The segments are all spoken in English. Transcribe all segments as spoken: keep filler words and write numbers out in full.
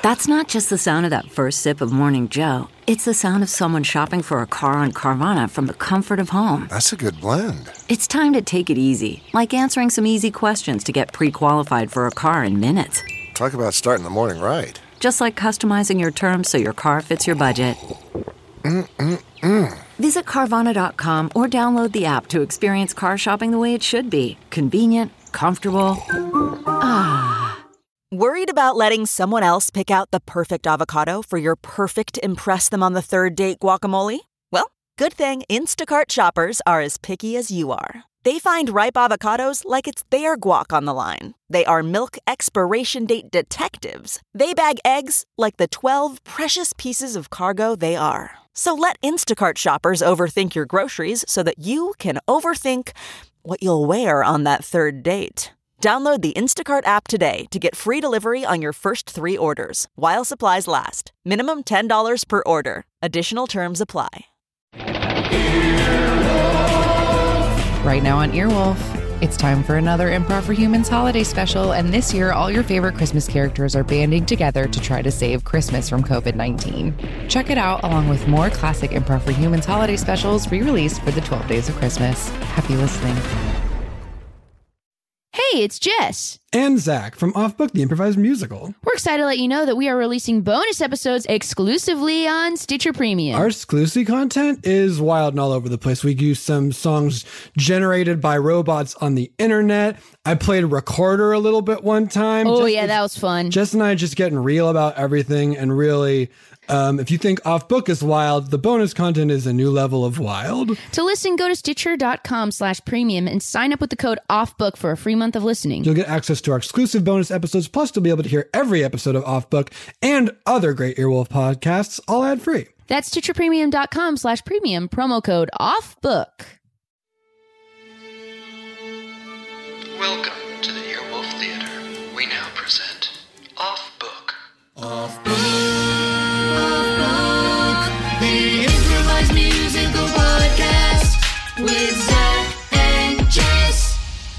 That's not just the sound of that first sip of Morning Joe. It's the sound of someone shopping for a car on Carvana from the comfort of home. That's a good blend. It's time to take it easy, like answering some easy questions to get pre-qualified for a car in minutes. Talk about starting the morning right. Just like customizing your terms so your car fits your budget. Mm-mm-mm. Visit Carvana dot com or download the app to experience car shopping the way it should be. Convenient, comfortable. Ah. Worried about letting someone else pick out the perfect avocado for your perfect impress-them-on-the-third-date guacamole? Well, good thing Instacart shoppers are as picky as you are. They find ripe avocados like it's their guac on the line. They are milk expiration date detectives. They bag eggs like the twelve precious pieces of cargo they are. So let Instacart shoppers overthink your groceries so that you can overthink what you'll wear on that third date. Download the Instacart app today to get free delivery on your first three orders, while supplies last. Minimum ten dollars per order. Additional terms apply. Right now on Earwolf, it's time for another Improv for Humans holiday special, and this year all your favorite Christmas characters are banding together to try to save Christmas from covid nineteen. Check it out along with more classic Improv for Humans holiday specials re-released for the twelve Days of Christmas. Happy listening. Hey, it's Jess. And Zach from Off Book, the improvised musical. We're excited to let you know that we are releasing bonus episodes exclusively on Stitcher Premium. Our exclusive content is wild and all over the place. We use some songs generated by robots on the internet. I played Recorder a little bit one time. Oh, Jess, yeah, that was fun. Jess and I just getting real about everything, and really... Um, if you think Off Book is wild, the bonus content is a new level of wild. To listen, go to stitcher.com slash premium and sign up with the code OFFBOOK for a free month of listening. You'll get access to our exclusive bonus episodes, plus you'll be able to hear every episode of Off Book and other great Earwolf podcasts, all ad-free. That's stitcherpremium.com slash premium, promo code OFFBOOK. Welcome to the Earwolf Theater. We now present Off Book. Off Book. The improvised musical podcast with Zach and Jess.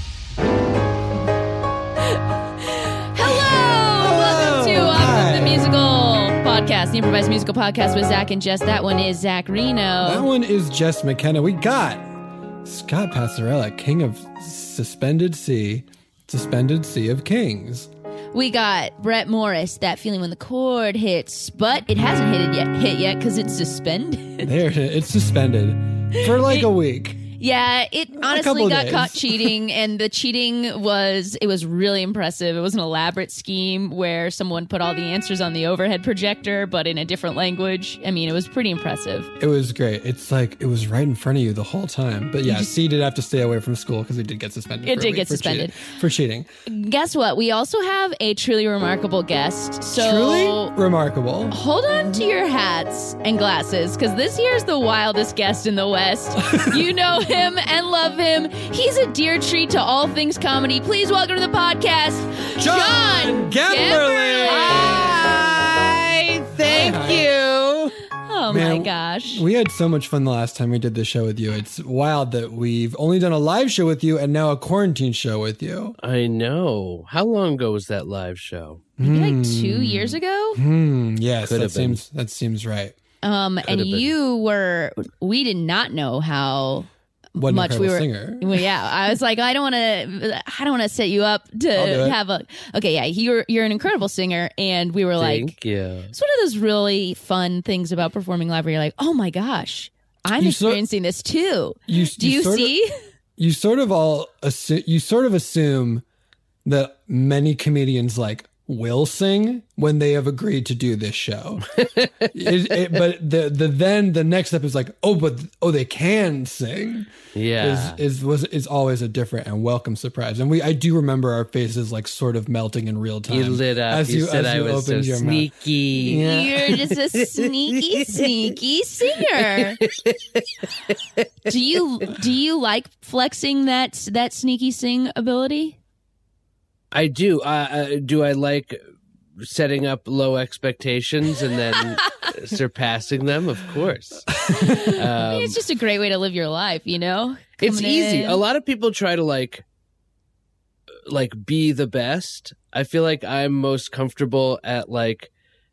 Hello! Welcome to Off Book, the musical podcast, the improvised musical podcast with Zach and Jess. That one is Zach Reno. That one is Jess McKenna. We got Scott Passarella, King of Suspended Sea, Suspended Sea of Kings. We got Brett Morris, That Feeling When the Chord Hits, but it hasn't hit it yet, hit yet because it's suspended. There, it's suspended for like it, a week. Yeah, it honestly got days. caught cheating, and the cheating was, it was really impressive. It was an elaborate scheme where someone put all the answers on the overhead projector, but in a different language. I mean, it was pretty impressive. It was great. It's like, it was right in front of you the whole time. But yeah, C did have to stay away from school because he did get suspended. It for did a week get for suspended. Cheating, for cheating. Guess what? We also have a truly remarkable guest. So Truly remarkable. Hold on to your hats and glasses, because this year's the wildest guest in the West. You know him and love him. He's a dear treat to all things comedy. Please welcome to the podcast, John, John Gemberling. Hi, thank Hi. you. Oh Man, my gosh. We had so much fun the last time we did this show with you. It's wild that we've only done a live show with you and now a quarantine show with you. I know. How long ago was that live show? Maybe like two years ago? Hmm. Yes, Could that have been. seems that seems right. Um, and have been. you were, we did not know how What an much we were. incredible singer. Well, yeah, I was like, I don't want to, I don't want to set you up I'll do to it. have a. Okay, yeah, you're you're an incredible singer, and we were like, Thank you. it's one of those really fun things about performing live, where you're like, oh my gosh, I'm You sor- experiencing this too. You, Do you, sort of- see? you sort of all assu- you sort of assume that many comedians like will sing when they have agreed to do this show. it, it, but the the then the next step is like, oh, but oh, they can sing. Yeah. Is is was is always a different and welcome surprise. And we I do remember our faces like sort of melting in real time. You lit up. as you, you, said as I you was so opened your mouth. sneaky. Yeah. You're just a sneaky, sneaky singer. do you do you like flexing that that sneaky sing ability? I do. Uh, uh, do I like setting up low expectations and then surpassing them? Of course. Um, It's just a great way to live your life, you know? It's Coming easy. in. A lot of people try to like like be the best. I feel like I'm most comfortable at like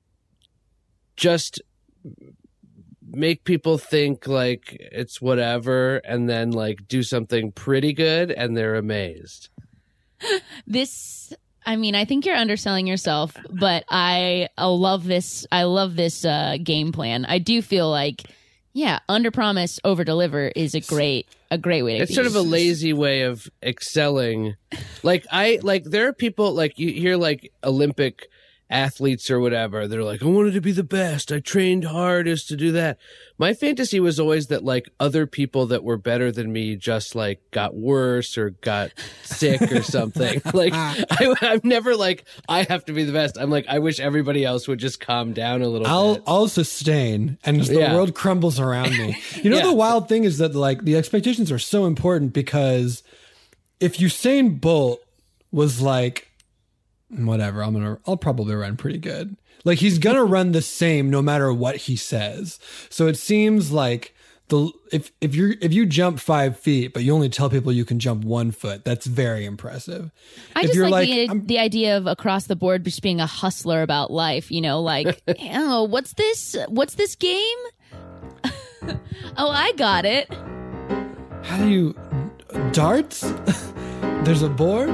just make people think like it's whatever, and then like do something pretty good, and they're amazed. This, I mean, I think you're underselling yourself, but I, I love this. I love this uh, game plan. I do feel like, yeah, under promise, over deliver is a great, a great way to. It's be. sort of a lazy way of excelling. Like I like there are people like you hear like Olympic athletes or whatever. They're like, I wanted to be the best. I trained hardest to do that. My fantasy was always that like other people that were better than me just like got worse or got sick or something. Like I, I'm never like, I have to be the best. I'm like, I wish everybody else would just calm down a little I'll, bit. I'll sustain, and as the Yeah. world crumbles around me. You know, Yeah. the wild thing is that like the expectations are so important, because if Usain Bolt was like, whatever, I'm gonna, I'll probably run pretty good. Like he's gonna run the same no matter what he says. So it seems like the if if you if you jump five feet but you only tell people you can jump one foot, that's very impressive. I if just you're like, like, the, I'm- the idea of across the board just being a hustler about life. You know, like, oh, what's this? What's this game? Oh, I got it. How do you darts? There's a board.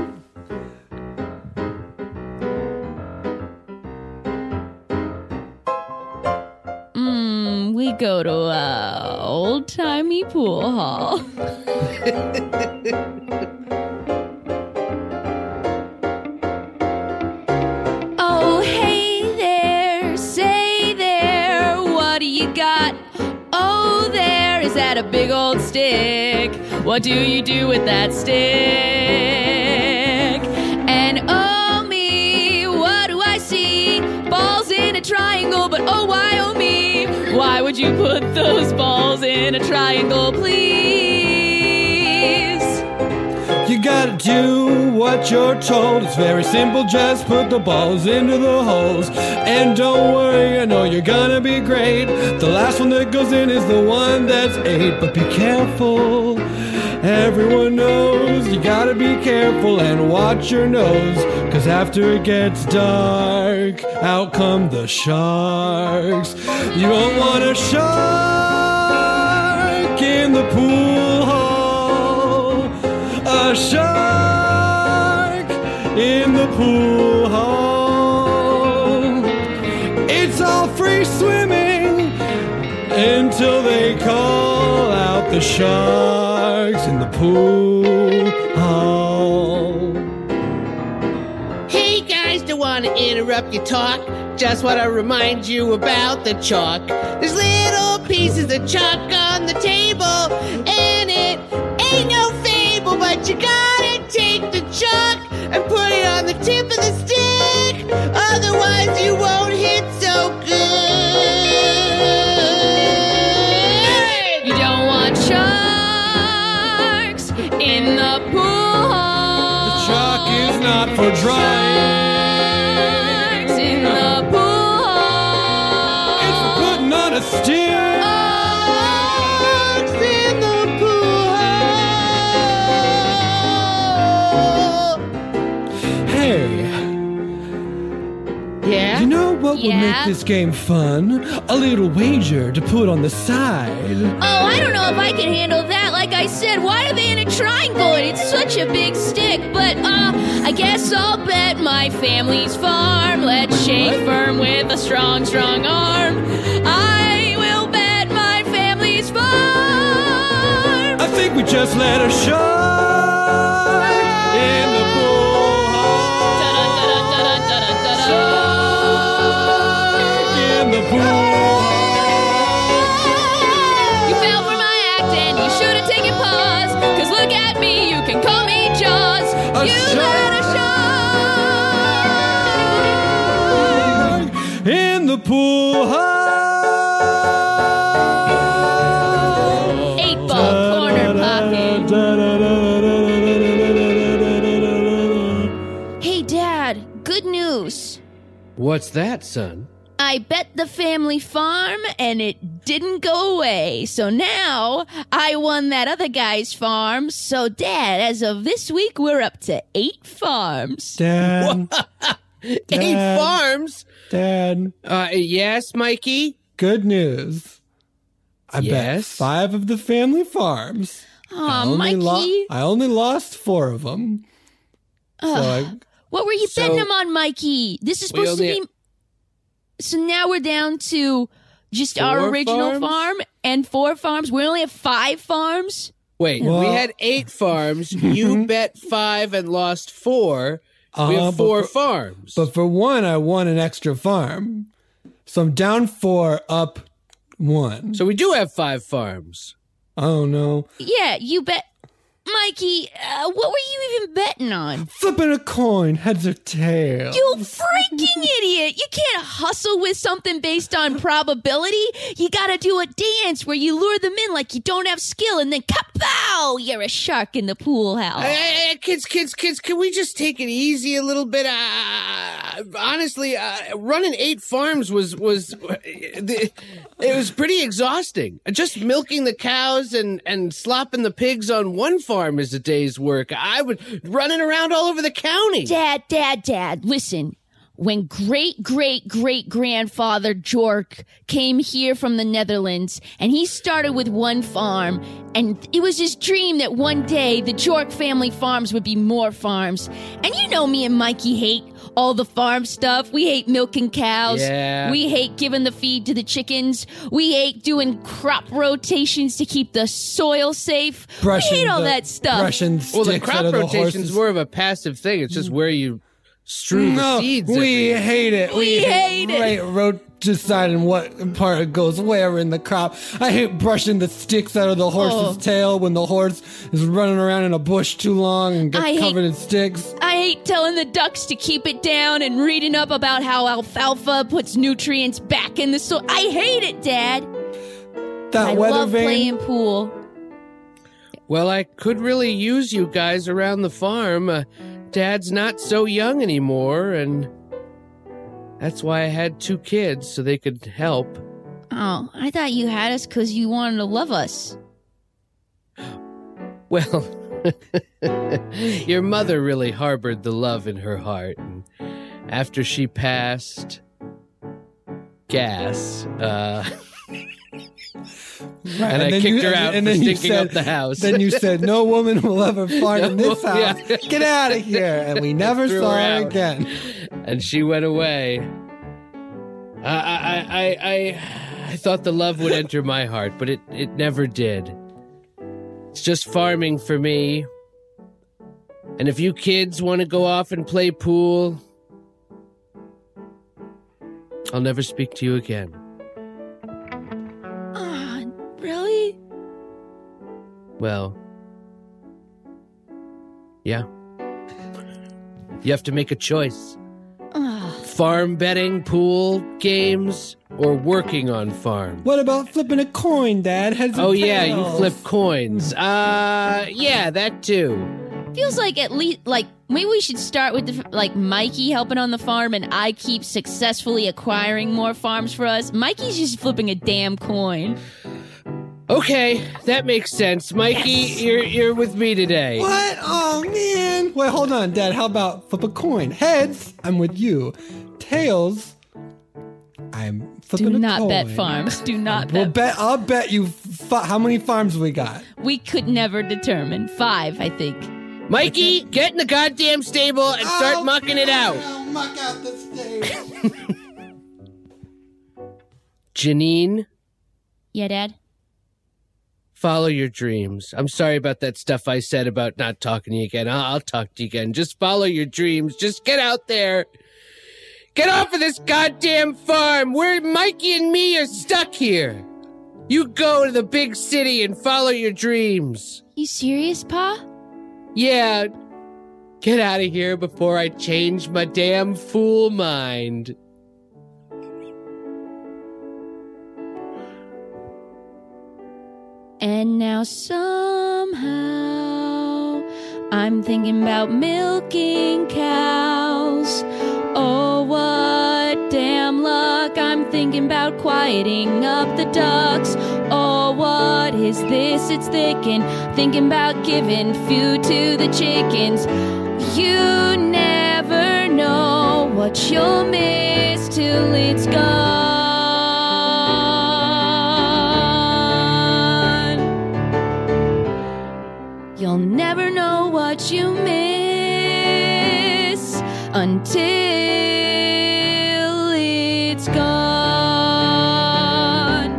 Mm, we go to a old timey pool hall. Oh, hey there, say there, what do you got? Oh, there, is that a big old stick? What do you do with that stick? And oh me, what do I see? Balls in a triangle, but oh why oh me? Why would you put those balls in a triangle, please? You gotta do what you're told. It's very simple, just put the balls into the holes. And don't worry, I know you're gonna be great. The last one that goes in is the one that's eight. But be careful, everyone knows you gotta be careful and watch your nose. Cause after it gets dark, out come the sharks. You don't want a shark in the pool hall. A shark in the pool hall. It's all free swimming until they call out the sharks in the pool hall. Hey guys, don't want to interrupt your talk. Just want to remind you about the chalk. There's little pieces of chalk on the table, and it ain't no fable, but you gotta take the chalk and put it on the tip of the stick. Otherwise, you won't hit so good. You don't want sharks in the pool hall. The chalk is not for drying. Sharks in the pool hall. It's for putting on a stick. Sharks in the pool hall. Hey, Yeah? you know what would Yeah? make this game fun? A little wager to put on the side. Oh, I don't know if I can handle that. Like I said, why are they in a triangle? And it's such a big stick. But, uh, I guess I'll bet my family's farm. Let's shake firm with a strong, strong arm. I will bet my family's farm. I think we just let a shark in the pool hall. Da-da-da-da-da-da-da-da. Shark in the pool hall. You fell for my act and you should have taken pause. Cause look at me, you can call me Jaws. A You shark. let a shark. In the pool hall. Eight ball corner pocket. Hey, Dad, good news. What's that, son? I bet the family farm and it didn't go away. So now I won that other guy's farm. So, Dad, as of this week, we're up to eight farms. Dad, Eight Dad. farms? Dad, Uh, yes, Mikey? good news. I bet Yes? five of the family farms. I Aw, only Mikey. lo- I only lost four of them. So I, What were you So- betting him on, Mikey? This is We supposed to only- be. So now we're down to just our Four original farms? farm and four farms. We only have five farms. Wait, Well- we had eight farms. You bet five and lost four. We Uh, have but four for- farms. but for one, I won an extra farm. So I'm down four, up one. so we do have five farms. Oh no. Yeah, you bet. Mikey, uh, what were you even betting on? Flipping a coin, heads or tails. You freaking idiot! You can't hustle with something based on probability. You gotta do a dance where you lure them in like you don't have skill, and then kapow! You're a shark in the pool house. Hey, hey, hey, kids, kids, kids, can we just take it easy a little bit? Uh, honestly, uh, running eight farms was, was it was pretty exhausting. Just milking the cows and, and slopping the pigs on one farm is a day's work. I was running around all over the county. Dad, Dad, Dad, listen. When great great great grandfather Jork came here from the Netherlands, and he started with one farm, and it was his dream that one day the Jork family farms would be more farms. And you know me and Mikey hate all the farm stuff. We hate milking cows. Yeah. We hate giving the feed to the chickens. We hate doing crop rotations to keep the soil safe. Brushing we hate all the- that stuff. Brushing Well, the sticks crop out of the rotation's horses. more of a passive thing. It's just where you strew No, the seeds. we every- hate it. We hate it. Right, ro- deciding what part goes where in the crop. I hate brushing the sticks out of the horse's Oh. tail when the horse is running around in a bush too long and gets I hate- covered in sticks. I hate telling the ducks to keep it down and reading up about how alfalfa puts nutrients back in the soil. I hate it, Dad. That I weather love vane. playing pool. Well, I could really use you guys around the farm. Uh, Dad's not so young anymore, and that's why I had two kids, so they could help. Oh, I thought you had us because you wanted to love us. Well, your mother really harbored the love in her heart, and after she passed gas, uh, Right, and I then kicked you- her out and for then you stinking said- up the house. Then you said, "No woman will ever fart in No, this house. yeah. Get out of here!" And we never Threw saw her her out. again. and she went away. I, I, I, I, I thought the love would enter my heart, but it, it never did. It's just farming for me. And if you kids want to go off and play pool, I'll never speak to you again. Ah, really? Well, yeah. You have to make a choice. Ah, Farm betting, pool, games, or working on farm. What about flipping a coin, Dad? Heads or Oh yeah, you tails? flip coins. Uh, yeah, that too. feels like at least like maybe we should start with the, like Mikey helping on the farm, and I keep successfully acquiring more farms for us. Mikey's just flipping a damn coin. Okay, that makes sense. Mikey, you're you're with me today. What? Oh man! Wait, hold on, Dad. How about flip a coin? Heads, I'm with you. Tails, I'm flipping Do a not coin. bet farms. Do not We'll bet. bet. I'll bet you. F- how many farms we got? We could never determine. Five, I think. Mikey, get in the goddamn stable and start Oh, mucking it out. I'll muck out the stable. Janine, Yeah, Dad? follow your dreams. I'm sorry about that stuff I said about not talking to you again. I'll, I'll talk to you again. Just follow your dreams. Just get out there. Get off of this goddamn farm. We're Mikey and me are stuck here. You go to the big city and follow your dreams. You serious, Pa? Yeah, get out of here before I change my damn fool mind. And now somehow I'm thinking about milking cows. Oh, what damn luck. I'm thinking about quieting up the ducks. Oh, what is this? It's thickin'. Thinking about giving food to the chickens. You never know what what you'll miss till it's gone. You'll never know what you miss until it's gone.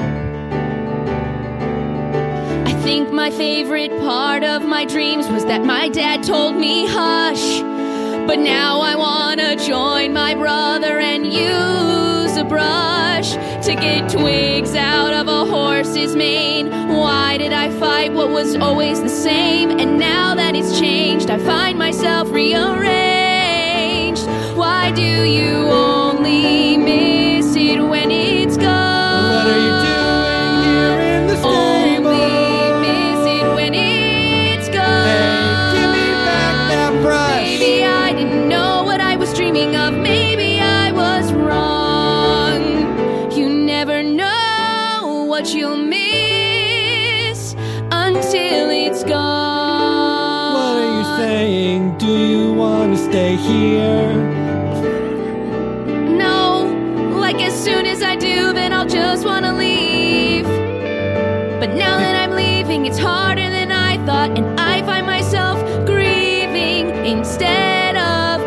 I think my favorite part of my dreams was that my dad told me hush. But now I wanna join my brother and use a brush to get twigs out of a horse's mane. Why did I fight what was always the same? And now that it's changed, I find myself rearranged. Why do you only miss it when it's gone? What are you doing here in the stable? Only miss it when it's gone. Hey, give me back that brush. Maybe I didn't know what I was dreaming of. Maybe I was wrong. You never know what you'll miss until it's gone. What are you saying? Do you want to stay here? No, like as soon as I do, then I'll just want to leave. But now that I'm leaving, it's harder than I thought, and I find myself grieving instead of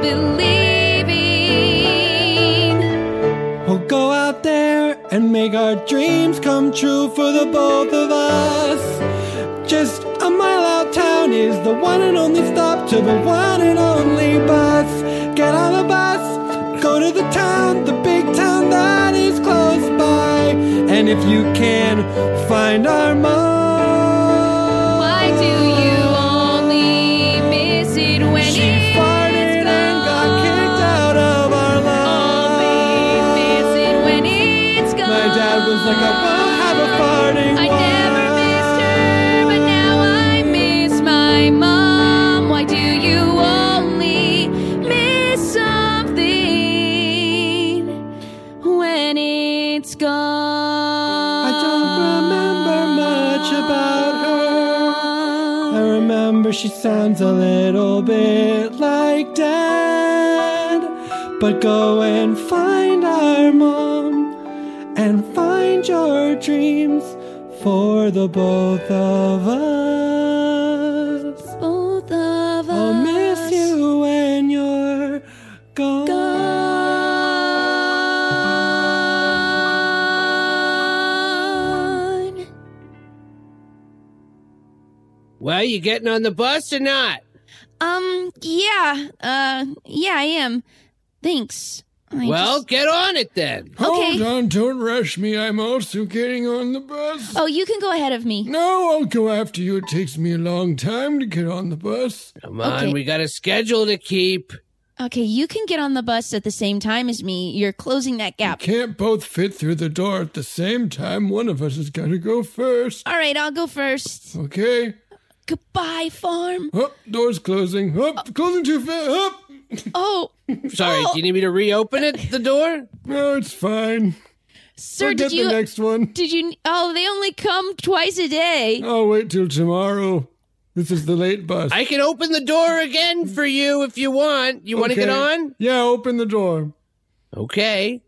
believing. We'll go out there and make our dreams come true for the both of us. Just a mile out town is the one and only stop to the one and only bus. Get on the bus, go to the town, the big town that is close by. And if you can, find our mom. Why do you only miss it when She it's farted and got kicked out of our Only miss lives. it when it's gone. My dad was like, I won't have a farting I wife. never missed her, but now I miss my mom. Why do you only miss something when it's gone? I don't remember much about her. I remember she sounds a little bit like Dad. But go and find our mom and find your dreams for the both of us. Both of us. I'll miss you when you're gone. Gone. Well, you getting on the bus or not? Um, yeah, uh, yeah, I am. Thanks. I Well, just- get on it then. Okay. Hold on, don't rush me. I'm also getting on the bus. Oh, you can go ahead of me. No, I'll go after you. It takes me a long time to get on the bus. Come on, Okay. we got a schedule to keep. Okay, you can get on the bus at the same time as me. You're closing that gap. Can't both fit through the door at the same time. One of us has got to go first. All right, I'll go first. Okay. Goodbye, farm. Up, door's closing. Up, closing too fast. Up. Oh, Sorry, do you need me to reopen it, the door? No, it's fine. sir, I'll did get you? the next one. Did you? Oh, they only come twice a day. I'll wait till tomorrow. This is the late bus. I can open the door again for you if you want. You want to Okay. get on? Yeah, open the door. Okay.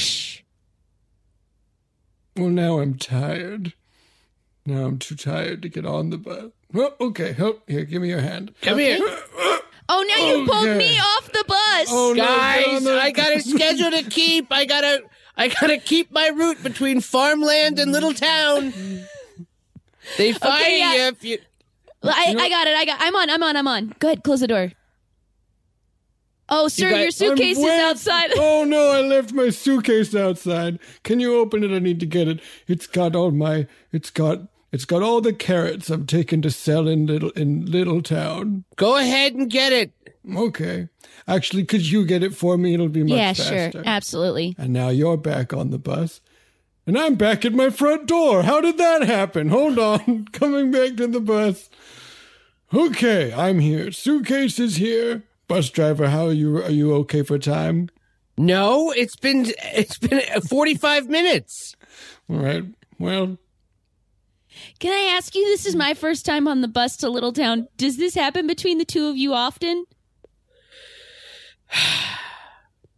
Well, now I'm tired. Now I'm too tired to get on the bus. Oh, okay. Oh, here, give me your hand. Come here. Oh, now you pulled Okay. me off the bus. Oh, no, get on Guys, the- I got a schedule to keep. I gotta I gotta keep my route between farmland and little town. They fire Okay, yeah. you if you I, I got it. I got. I'm on. I'm on. I'm on. Go ahead. Close the door. Oh, sir, got- your suitcase I'm is way- outside. Oh no, I left my suitcase outside. Can you open it? I need to get it. It's got all my it's got it's got all the carrots I've taken to sell in little in little town. go ahead and get it. Okay. Actually, could you get it for me? It'll be much Yeah, faster. sure. Absolutely. And now you're back on the bus. And I'm back at my front door. How did that happen? Hold on. Coming back to the bus. Okay, I'm here. Suitcase is here. Bus driver, how are you? Are you okay for time? No, it's been it's been forty-five minutes. All right. Well, Can I ask you? This is my first time on the bus to Little Town. Does this happen between the two of you often?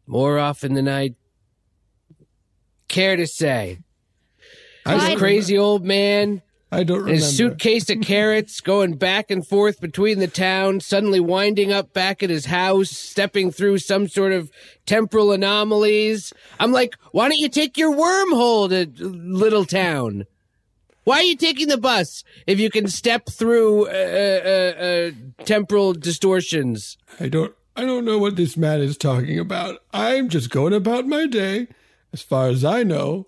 more often than I care to say. I This don't crazy old man I don't and remember. his suitcase of carrots going back and forth between the towns, suddenly winding up back at his house, stepping through some sort of temporal anomalies. I'm like, why don't you take your wormhole to Little Town? Why are you taking the bus if you can step through uh, uh, uh, temporal distortions? I don't I don't know what this man is talking about. I'm just going about my day. As far as I know.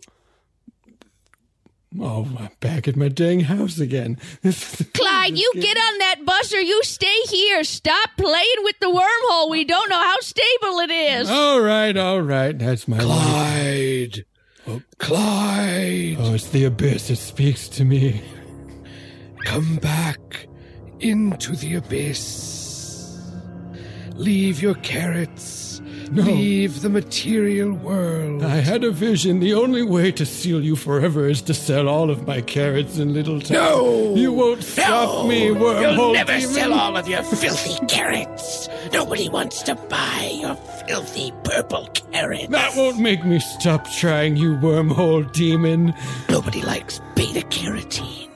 Oh, I'm back at my dang house again. Clyde, you get on that bus or you stay here. Stop playing with the wormhole. We don't know how stable it is. All right, all right. That's my life. Clyde. Oh. Clyde. Oh, it's the abyss. It speaks to me. Come back into the abyss. Leave your carrots. No. Leave the material world. I had a vision. The only way to seal you forever is to sell all of my carrots in Little Town. No! You won't stop me, wormhole You'll never demon. sell all of your filthy carrots. Nobody wants to buy your filthy purple carrots. That won't make me stop trying, you wormhole demon. Nobody likes beta carotene.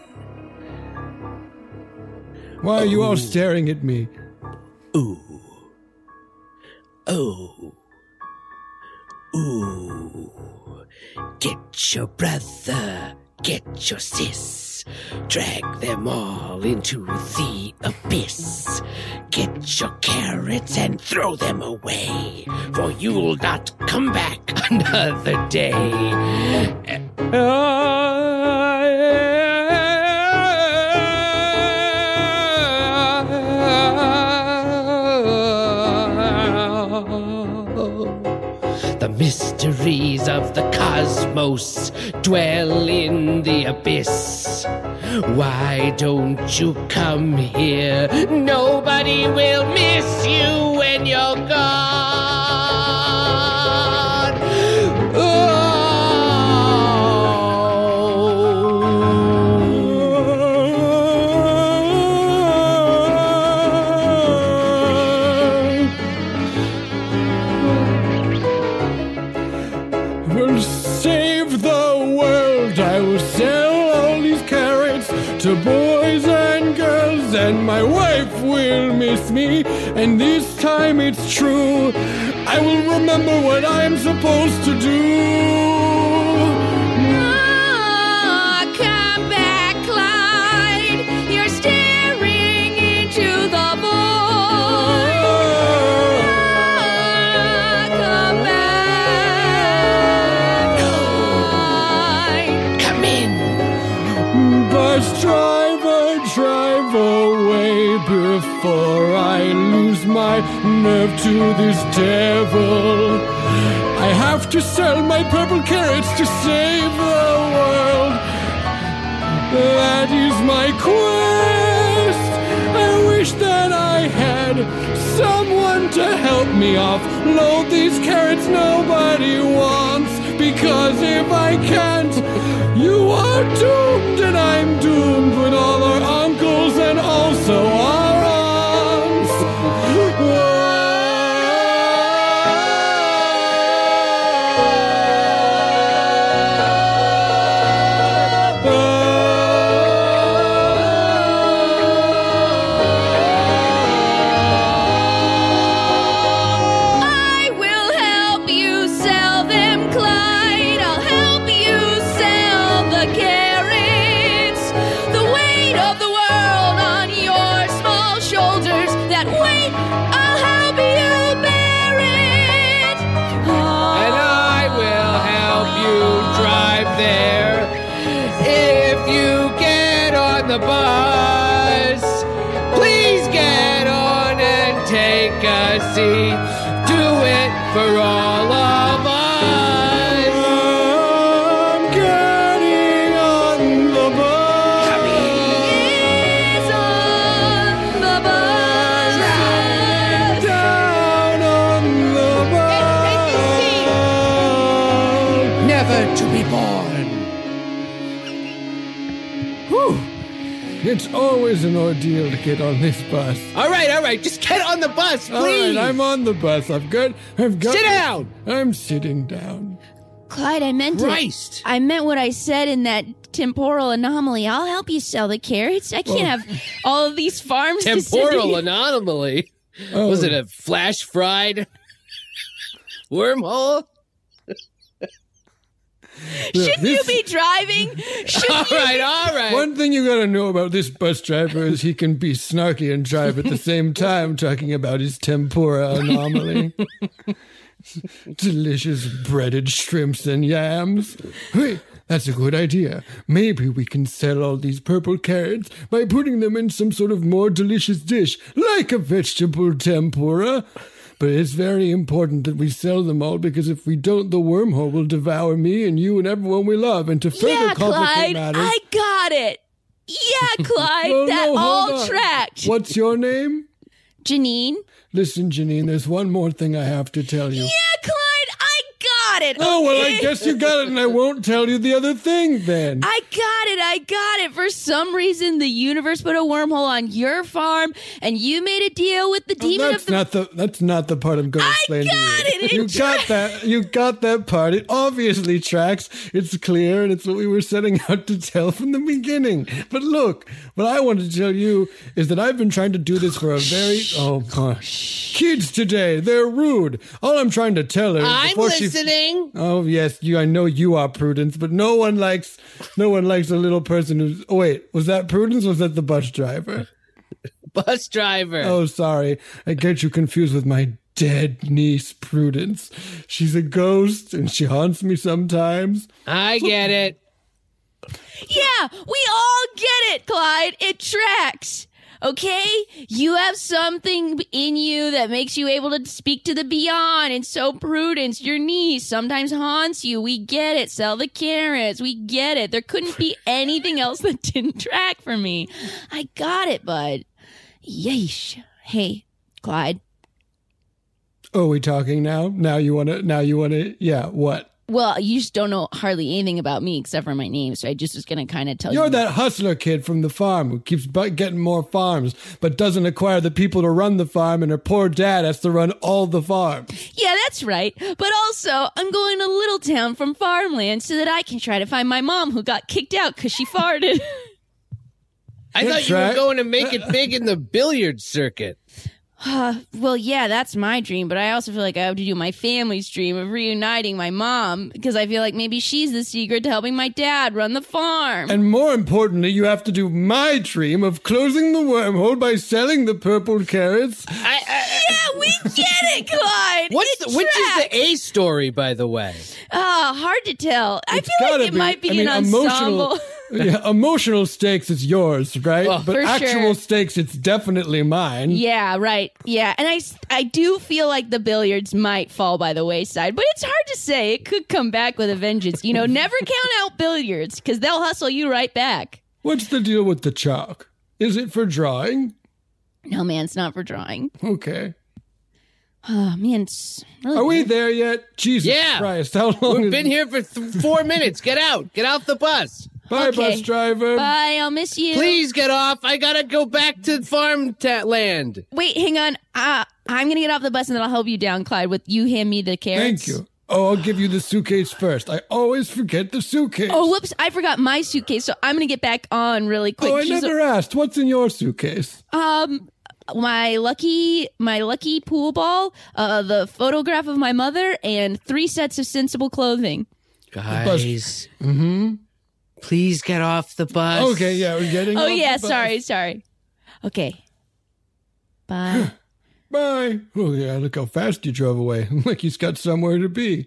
Why are you all staring at me? Ooh. Oh. Ooh. Get your brother, get your sis, drag them all into the abyss. Get your carrots and throw them away, for you'll not come back another day. The mysteries of the cosmos dwell in the abyss. Why don't you come here? Nobody will miss you when you're gone. Will save the world. I will sell all these carrots to boys and girls, and my wife will miss me. And this time it's true. I will remember what I'm supposed to do. Ah, come back, Clyde. You're staring into the void. Ah, come back, Clyde. Come in. Bus driver, drive away before I lose my nerve to this devil. I have to sell my purple carrots to save the world. That is my quest. I wish that I had someone to help me offload these carrots nobody wants. Because if I can't, you are doomed and I'm doomed with all our uncles and also our aunts. I will help you sell them, Clyde. I'll help you sell the carrots. The weight of the world on your small shoulders. That weight, I'll help you bear it. And I will help you drive there. If you get on the bus, please get on and take a seat. Do it for all of us. I'm getting on the bus. Is on the bus. Down on the bus. Never to be born. Whew. It's always an ordeal to get on this bus. All right, all right, just get on the bus, please. All right, I'm on the bus. I've got, I've got. Sit down. I'm sitting down. Clyde, I meant Christ. it. I meant what I said in that temporal anomaly. I'll help you sell the carrots. I can't have all of these farms. Temporal to anomaly. Oh. Was it a flash fried wormhole? Shouldn't This- you be driving? Shouldn't All you right, be- all right. One thing you gotta know about this bus driver is he can be snarky and drive at the same time, talking about his tempura anomaly. Delicious breaded shrimps and yams. Hey, that's a good idea. Maybe we can sell all these purple carrots by putting them in some sort of more delicious dish, like a vegetable tempura. But it's very important that we sell them all, because if we don't, the wormhole will devour me and you and everyone we love. And to further Yeah, complicate Clyde, matters... I got it. Yeah, Clyde, No, that no, hold all on. tracked. What's your name? Janine? Listen, Janine, there's one more thing I have to tell you. Yeah, Clyde, I got it. Oh, well, I okay? guess you got it, and I won't tell you the other thing then. I got it. I got it. For some reason, the universe put a wormhole on your farm, and you made a deal with the demon that's of the. not the that's not the part I'm going to I explain got to you. it. It You got that. You got that part. It obviously tracks. It's clear, and it's what we were setting out to tell from the beginning. But look, what I want to tell you is that I've been trying to do this for a very oh gosh. Kids today, they're rude. All I'm trying to tell her is I'm before she listening. Oh yes, you. I know you are Prudence, but no one likes, no one likes a little person who's. Oh wait, was that Prudence? Or was that the bus driver? Bus driver. Oh, sorry, I get you confused with my dead niece Prudence. She's a ghost, and she haunts me sometimes. I get it. Yeah, we all get it, Clyde. It tracks. Okay? You have something in you that makes you able to speak to the beyond. And so Prudence, your niece, sometimes haunts you. We get it. Sell the carrots. We get it. There couldn't be anything else that didn't track for me. I got it, bud. Yeesh. Hey, Clyde. Oh, we talking now? Now you wanna? Now you wanna? Yeah. What? Well, you just don't know hardly anything about me except for my name, so I just was going to kind of tell You're you. that hustler kid from the farm who keeps bu- getting more farms, but doesn't acquire the people to run the farm, and her poor dad has to run all the farms. Yeah, that's right. But also, I'm going to Little Town from farmland so that I can try to find my mom who got kicked out because she farted. I That's thought you were right. going to make it big in the billiard circuit. Uh, well, yeah, that's my dream, but I also feel like I have to do my family's dream of reuniting my mom because I feel like maybe she's the secret to helping my dad run the farm. And more importantly, you have to do my dream of closing the wormhole by selling the purple carrots. I, I, yeah, we get it, Clyde. what's It the, which is tracks. the A story, by the way? Ah, hard to tell. I It's feel gotta like it might be I mean, an emotional, ensemble. yeah, emotional stakes is yours, right? Well, but for actual sure. stakes, it's definitely mine. Yeah, right. Yeah. And I, I do feel like the billiards might fall by the wayside, but it's hard to say. It could come back with a vengeance. You know, never count out billiards because they'll hustle you right back. What's the deal with the chalk? Is it for drawing? No, man, it's not for drawing. Okay. Oh, man, it's really Are we good. there yet? Jesus Yeah. Christ, how long We've is been here for th- four minutes. Get out. Get off the bus. Bye, Okay. bus driver. Bye, I'll miss you. Please get off. I got to go back to farm ta- land. Wait, hang on. Uh, I'm going to get off the bus and then I'll help you down, Clyde, with you hand me the carrots. Thank you. Oh, I'll give you the suitcase first. I always forget the suitcase. Oh, whoops. I forgot my suitcase, so I'm going to get back on really quick. Oh, I Just- never asked. What's in your suitcase? Um, my lucky, my lucky pool ball, uh, the photograph of my mother, and three sets of sensible clothing. Guys. Mm-hmm. Please get off the bus. Okay, yeah, we're getting Oh off yeah, the bus. sorry, sorry. Okay. Bye. Bye. Oh, yeah, look how fast you drove away. Like he's got somewhere to be.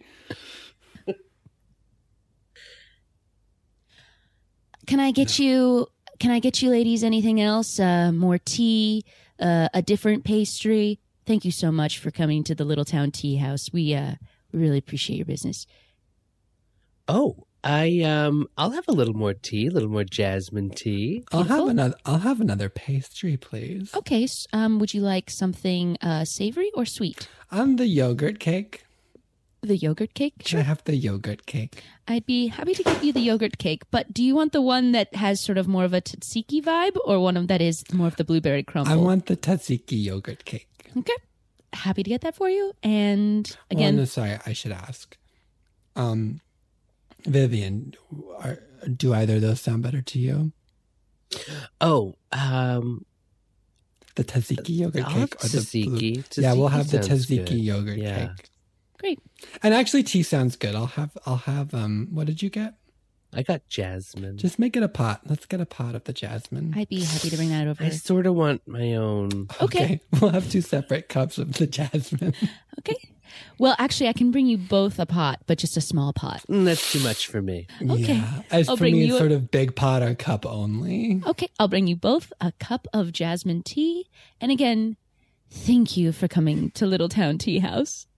Can I get you? Can I get you, ladies, anything else? Uh, more tea, uh, a different pastry. Thank you so much for coming to the Little Town Tea House. We uh, we really appreciate your business. Oh, I um, I'll have a little more tea, a little more jasmine tea. I'll have Beautiful. another. I'll have another pastry, please. Okay. s- Um, would you like something uh, savory or sweet? On the yogurt cake. The yogurt cake? Can I have the yogurt cake? I'd be happy to give you the yogurt cake, but do you want the one that has sort of more of a tzatziki vibe or one of that is more of the blueberry crumble? I want the tzatziki yogurt cake. Okay. Happy to get that for you. And again... Well, no, sorry, I should ask. Um, Vivian, are, do either of those sound better to you? Oh, um... The tzatziki yogurt I'll cake. have Or the tzatziki. blue- Yeah, we'll Tzatziki have the sounds tzatziki good. yogurt Yeah. cake. Great. And actually, tea sounds good. I'll have, I'll have, um, what did you get? I got jasmine. Just make it a pot. Let's get a pot of the jasmine. I'd be happy to bring that over. I sort of want my own. Okay. We'll have two separate cups of the jasmine. Okay. Well, actually, I can bring you both a pot, but just a small pot. Mm, that's too much for me. Okay. Yeah. As I'll for bring me, you it's a- sort of big pot or cup only. Okay. I'll bring you both a cup of jasmine tea. And again, thank you for coming to Littletown Tea House.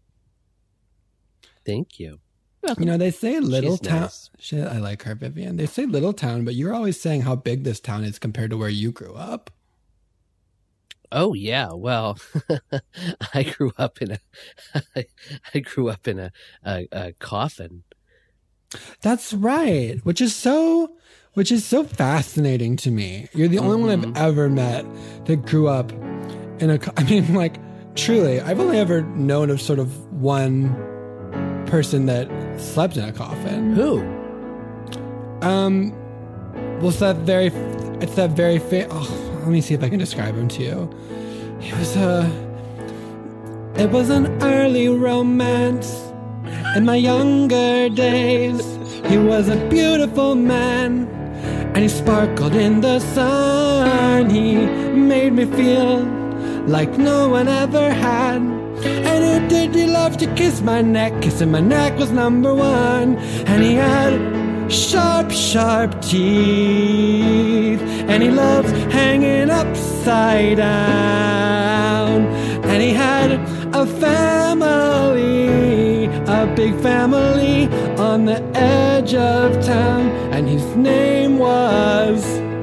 Thank you. You know, they say little She's town. nice. Shit, I like her, Vivian. They say little town, but you're always saying how big this town is compared to where you grew up. Oh yeah, well, I grew up in a, I grew up in a, a, a coffin. That's right. Which is so, which is so fascinating to me. You're the only one I've ever met that grew up in a. co- I mean, like, truly, I've only ever known of sort of one person that slept in a coffin. Who? Um, well, it's that very, it's that very fa- oh, let me see if I can describe him to you. He was a, it was an early romance in my younger days. He was a beautiful man and he sparkled in the sun. He made me feel like no one ever had. And who did he love to kiss my neck? Kissing my neck was number one. And he had sharp, sharp teeth. And he loved hanging upside down. And he had a family, a big family on the edge of town. And his name was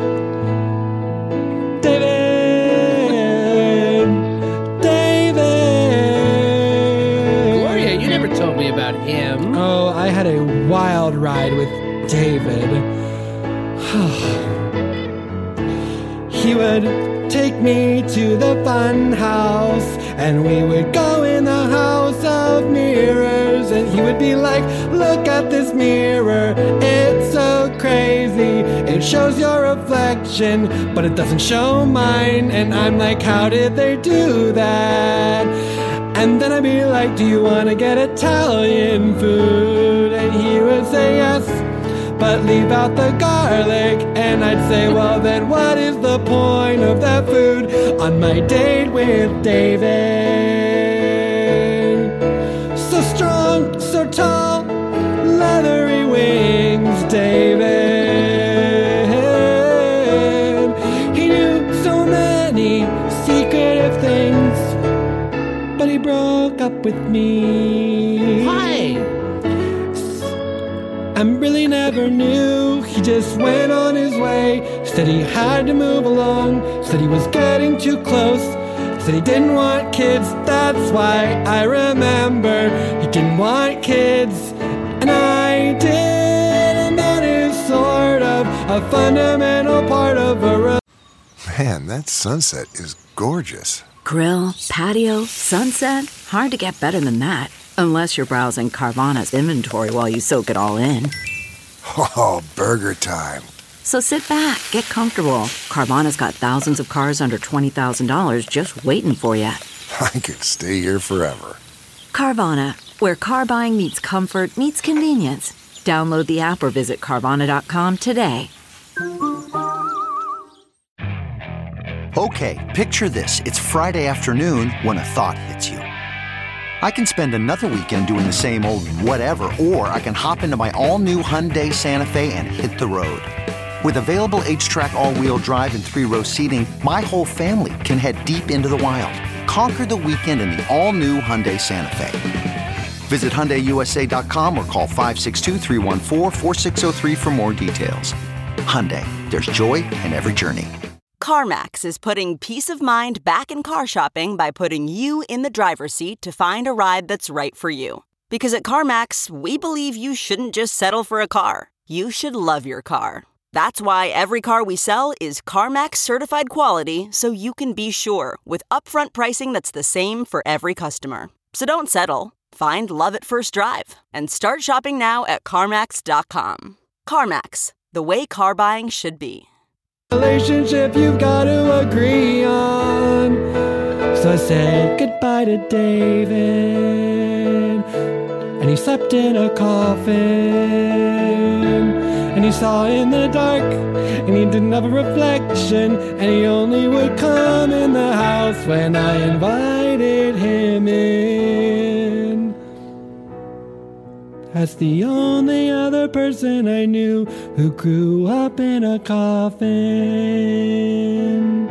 David. Gloria, you never told me about him. Oh, I had a wild ride with David. He would take me to the fun house, and we would go in the house of mirrors, and he would be like, look at this mirror, it's so crazy. It shows your reflection, but it doesn't show mine. And I'm like, how did they do that? And then I'd be like, do you want to get Italian food? And he would say yes, but leave out the garlic. And I'd say, well, then what is the point of that food on my date with David? So strong, so tall, leathery wings, David. He knew so many secretive things, but he broke up with me. Why? I really never knew. He just went on his way. Said he had to move along. Said he was getting too close. Said he didn't want kids. That's why I remember he didn't want kids. And I did. And that is sort of a fundamental part of a relationship. Man, that sunset is gorgeous. Grill, patio, sunset. Hard to get better than that. Unless you're browsing Carvana's inventory while you soak it all in. Oh, burger time. So sit back, get comfortable. Carvana's got thousands of cars under twenty thousand dollars just waiting for you. I could stay here forever. Carvana, where car buying meets comfort, meets convenience. Download the app or visit Carvana dot com today. Okay, picture this. It's Friday afternoon when a thought hits you. I can spend another weekend doing the same old whatever, or I can hop into my all-new Hyundai Santa Fe and hit the road. With available H-Track all-wheel drive and three-row seating, my whole family can head deep into the wild. Conquer the weekend in the all-new Hyundai Santa Fe. Visit Hyundai U S A dot com or call five six two, three one four, four six zero three for more details. Hyundai, there's joy in every journey. CarMax is putting peace of mind back in car shopping by putting you in the driver's seat to find a ride that's right for you. Because at CarMax, we believe you shouldn't just settle for a car. You should love your car. That's why every car we sell is CarMax certified quality, so you can be sure with upfront pricing that's the same for every customer. So don't settle. Find love at first drive and start shopping now at CarMax dot com. CarMax, the way car buying should be. Relationship you've got to agree on. So I said goodbye to David, and he slept in a coffin. And he saw in the dark, and he didn't have a reflection, and he only would come in the house when I invited him in. That's the only other person I knew who grew up in a coffin.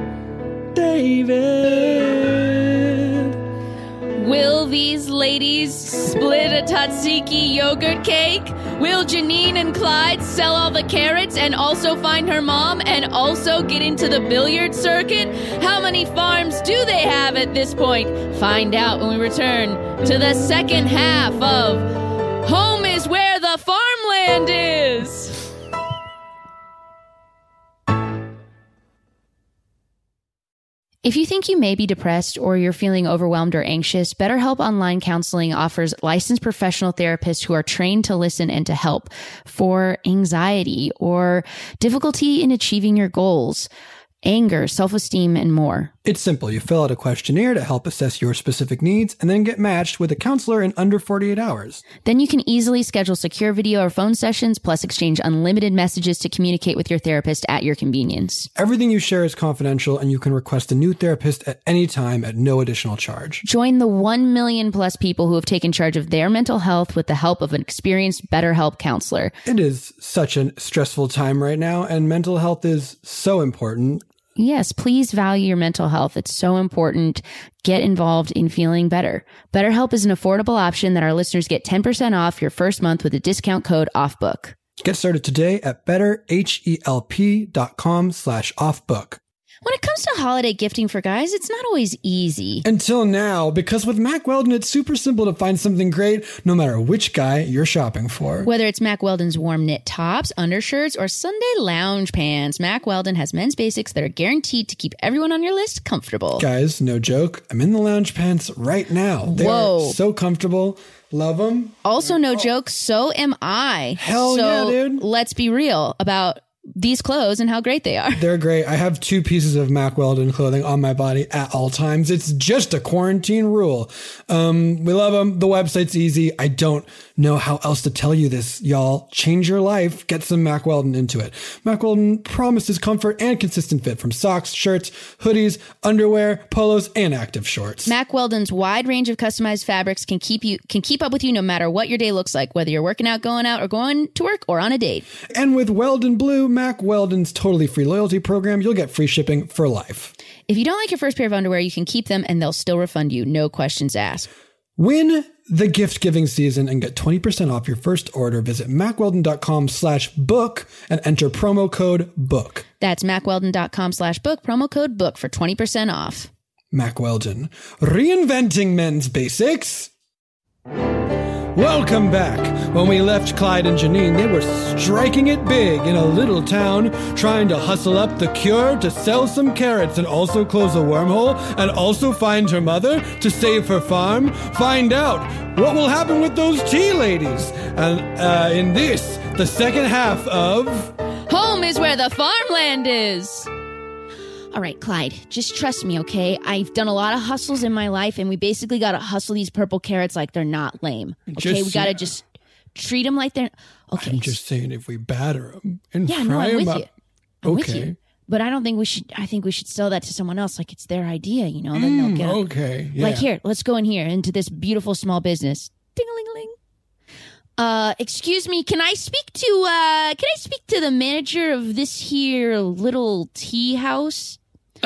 David. Will these ladies split a tzatziki yogurt cake? Will Janine and Clyde sell all the carrots and also find her mom and also get into the billiard circuit? How many farms do they have at this point? Find out when we return to the second half of Home is Where the Farmland Is. If you think you may be depressed or you're feeling overwhelmed or anxious, BetterHelp Online Counseling offers licensed professional therapists who are trained to listen and to help for anxiety or difficulty in achieving your goals, anger, self-esteem, and more. It's simple. You fill out a questionnaire to help assess your specific needs and then get matched with a counselor in under forty-eight hours. Then you can easily schedule secure video or phone sessions, plus exchange unlimited messages to communicate with your therapist at your convenience. Everything you share is confidential, and you can request a new therapist at any time at no additional charge. Join the one million plus people who have taken charge of their mental health with the help of an experienced BetterHelp counselor. It is such a stressful time right now, and mental health is so important. Yes, please value your mental health. It's so important. Get involved in feeling better. BetterHelp is an affordable option that our listeners get ten percent off your first month with a discount code OFFBOOK. Get started today at betterhelp.com slash offbook. When it comes to holiday gifting for guys, it's not always easy. Until now, because with Mack Weldon, it's super simple to find something great no matter which guy you're shopping for. Whether it's Mack Weldon's warm knit tops, undershirts, or Sunday lounge pants, Mack Weldon has men's basics that are guaranteed to keep everyone on your list comfortable. Guys, no joke. I'm in the lounge pants right now. They're Whoa. so comfortable. Love them. Also, no joke, so am I. Hell so yeah, dude. Let's be real about these clothes and how great they are. They're great. I have two pieces of Mack Weldon clothing on my body at all times. It's just a quarantine rule. Um, we love them. The website's easy. I don't know how else to tell you this, y'all. Change your life. Get some Mack Weldon into it. Mack Weldon promises comfort and consistent fit from socks, shirts, hoodies, underwear, polos, and active shorts. Mack Weldon's wide range of customized fabrics can keep you can keep up with you no matter what your day looks like, whether you're working out, going out, or going to work, or on a date. And with Weldon Blue, Mack Weldon's totally free loyalty program, you'll get free shipping for life. If you don't like your first pair of underwear, you can keep them and they'll still refund you. No questions asked. Win the gift giving season and get twenty percent off your first order. Visit mackweldon.com slash book and enter promo code book. That's mackweldon.com slash book, promo code book for twenty percent off. Mack Weldon, reinventing men's basics. Welcome back. When we left Clyde and Janine, they were striking it big in a little town, trying to hustle up the cure to sell some carrots and also close a wormhole and also find her mother to save her farm. Find out what will happen with those tea ladies. And uh, in this, the second half of Home is Where the Farmland Is. All right, Clyde, just trust me, okay? I've done a lot of hustles in my life, and we basically got to hustle these purple carrots like they're not lame. Okay, Just- we got to just treat them like they're... Okay. I'm just saying, if we batter them and Yeah, no, fry I'm them with up. you. I'm with Okay. you. But I don't think we should... I think we should sell that to someone else like it's their idea, you know? Then they'll get... Mm, okay. Yeah. Like, here, let's go in here into this beautiful small business. Ding-a-ling-a-ling. Uh, excuse me, can I speak to, uh, can I speak to the manager of this here little tea house?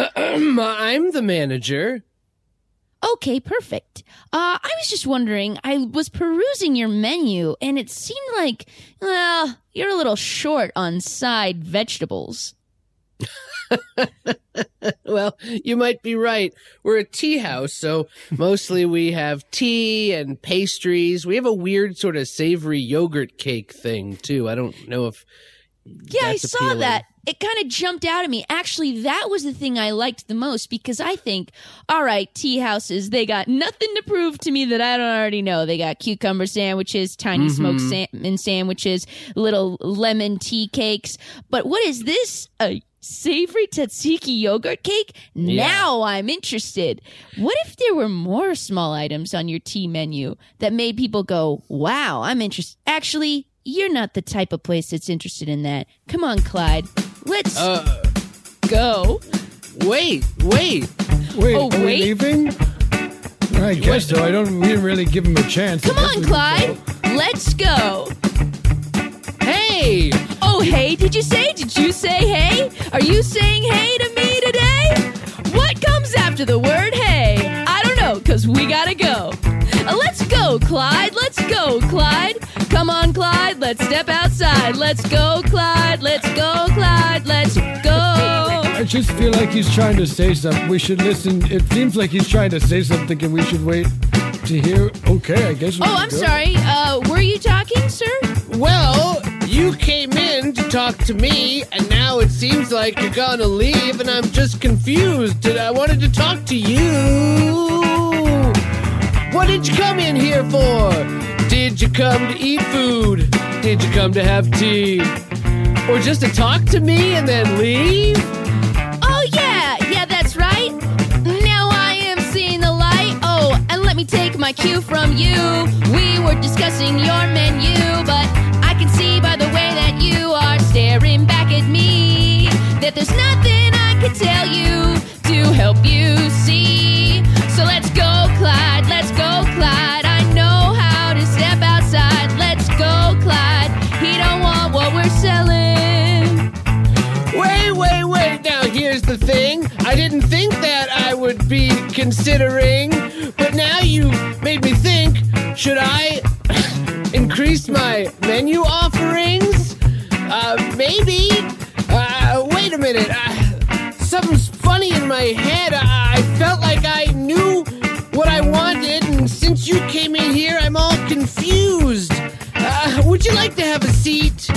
I'm the manager. Okay, perfect. Uh, I was just wondering, I was perusing your menu, and it seemed like, well, you're a little short on side vegetables. Well, you might be right. We're a tea house, so mostly we have tea and pastries. We have a weird sort of savory yogurt cake thing, too. I don't know if Yeah, I that's saw appealing. that. It kind of jumped out at me. Actually, that was the thing I liked the most because I think, all right, tea houses, they got nothing to prove to me that I don't already know. They got cucumber sandwiches, tiny smoked salmon sandwiches, little lemon tea cakes. But what is this? A savory tzatziki yogurt cake? Yeah. Now I'm interested. What if there were more small items on your tea menu that made people go, wow, I'm interested? Actually, you're not the type of place that's interested in that. Come on, Clyde. Let's Uh, go. wait, wait. Wait, Oh, are we wait. leaving? I guess so. I don't. We didn't really give him a chance. Come I guess on, we Clyde. Let's go. Hey! Oh, hey, did you say? Did you say hey? Are you saying hey to me today? What comes after the word hey? I don't know, because we gotta go. Uh, let's go, Clyde. Let's go, Clyde. Come on, Clyde. Let's step outside. Let's go, Clyde. Let's go, Clyde. Let's go. I just feel like he's trying to say something. We should listen. It seems like he's trying to say something, and we should wait to hear. Okay, I guess. We Oh, should I'm go. sorry. Uh, were you talking, sir? Well, you came in to talk to me, and now it seems like you're gonna leave, and I'm just confused. And I wanted to talk to you. What did you come in here for? Did you come to eat food? Did you come to have tea? Or just to talk to me and then leave? Oh, yeah. Yeah, that's right. Now I am seeing the light. Oh, and let me take my cue from you. We were discussing your menu, but I can see by the way that you are staring back at me that there's nothing I can tell you to help you see. So let's go, Clyde. Let's go, Clyde. I know how to step outside. Let's go, Clyde. He don't want what we're selling. Wait, wait, wait. Now, here's the thing. I didn't think that I would be considering, but now you made me think, should I increase my menu offerings? Uh, maybe. Uh, wait a minute. Uh, something's funny in my head. I, I felt like I knew what I wanted, and since you came in here, I'm all confused. Uh, would you like to have a seat?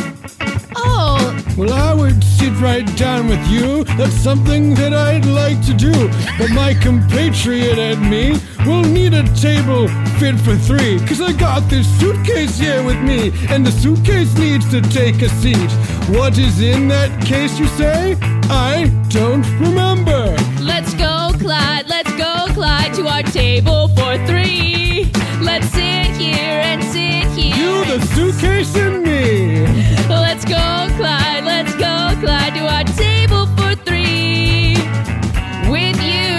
Oh, Well, I would sit right down with you. That's something that I'd like to do. But my compatriot and me will need a table fit for three. Cause I got this suitcase here with me, and the suitcase needs to take a seat. What is in that case, you say? I don't remember. let's go, Clyde. Let's go, Clyde, to our table for three. Let's sit here and sit here. You, the suitcase, and me. Let's go, Clyde. Let's go, Clyde, to our table for three. With you,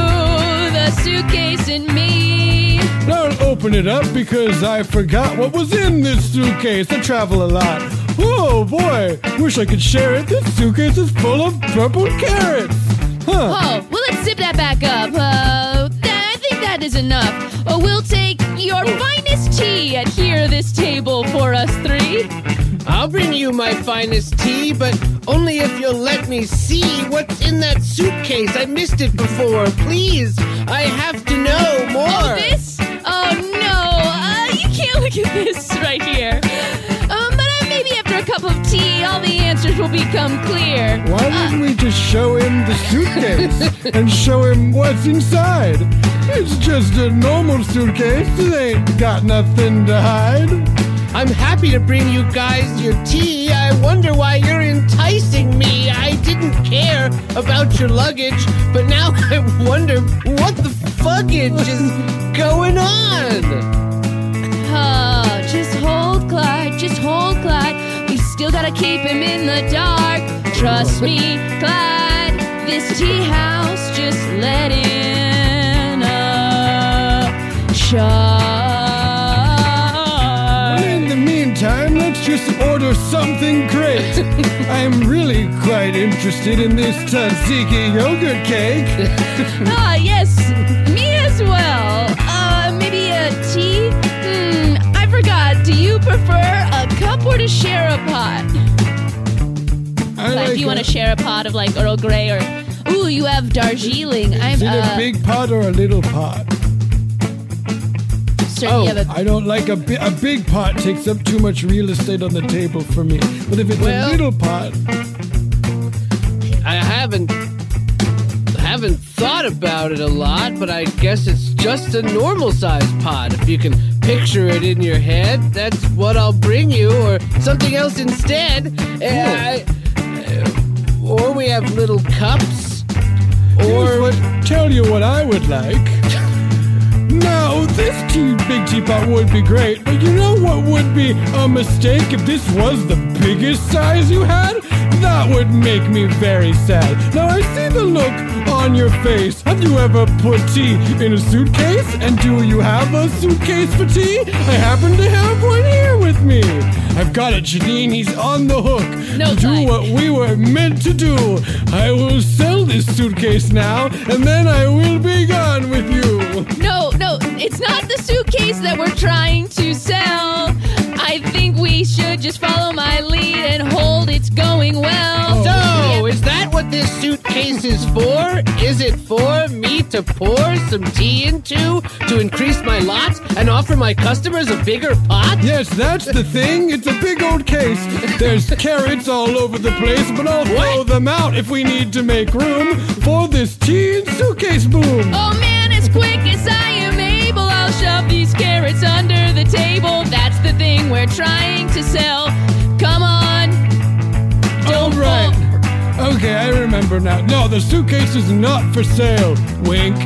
the suitcase and me. Don't open it up because I forgot what was in this suitcase. I travel a lot. Oh boy, wish I could share it. This suitcase is full of purple carrots. Huh. Oh, well, let's zip that back up. Uh, th- I think that is enough. Uh, we'll take your finest tea at here, this table for us three. I'll bring you my finest tea, but only if you'll let me see what's in that suitcase. I missed it before. Please, I have to know more. Oh, this? Oh, no. Uh, you can't look at this right here. Um, but uh, maybe after a cup of tea, all the answers will become clear. Why didn't we just show him the suitcase and show him what's inside? It's just a normal suitcase. It ain't got nothing to hide. I'm happy to bring you guys your tea. I wonder why you're enticing me. I didn't care about your luggage, but now I wonder what the fuckage is going on. Oh, just hold Clyde, just hold Clyde. We still gotta keep him in the dark. Trust me, Clyde, this tea house just let in a shark. In the meantime, let's just order something great. I'm really quite interested in this tzatziki yogurt cake. Ah, yes, me as well. Uh, maybe a tea? Hmm, I forgot. Do you prefer a cup or to share a pot? I fine. Do you want to share a pot of like Earl Grey or, ooh, you have Darjeeling. I'm Is it uh, a big pot or a little pot? sir, Oh, you have a I don't like a, bi- a big pot. Takes up too much real estate on the table for me. But if it's Well- a little pot, I haven't haven't thought about it a lot, but I guess it's just a normal sized pot. If you can picture it in your head, that's what I'll bring you, or something else instead. Uh, I- uh, or we have little cups, here's or what, tell you what I would like. Now, this tea, big teapot would be great, but you know what would be a mistake if this was the biggest size you had? That would make me very sad. Now, I see the look on your face. Have you ever put tea in a suitcase? And do you have a suitcase for tea? I happen to have one here with me. I've got it, Janine. He's on the hook No to do time. what we were meant to do. I will sell this suitcase now, and then I will be gone with you. No, no, it's not the suitcase that we're trying to sell. I think we should just follow my lead and hold it's going well. so. Is that what this suitcase is for? Is it for me to pour some tea into to increase my lot and offer my customers a bigger pot? Yes, that's the thing. It's a big old case. There's carrots all over the place, but I'll throw What? them out if we need to make room for this tea and suitcase boom. Oh man, as quick as I am able, I'll shove these carrots under the table. That's the thing we're trying to sell. Come on. All Don't right. fall- Okay, I remember now. No, the suitcase is not for sale. Wink.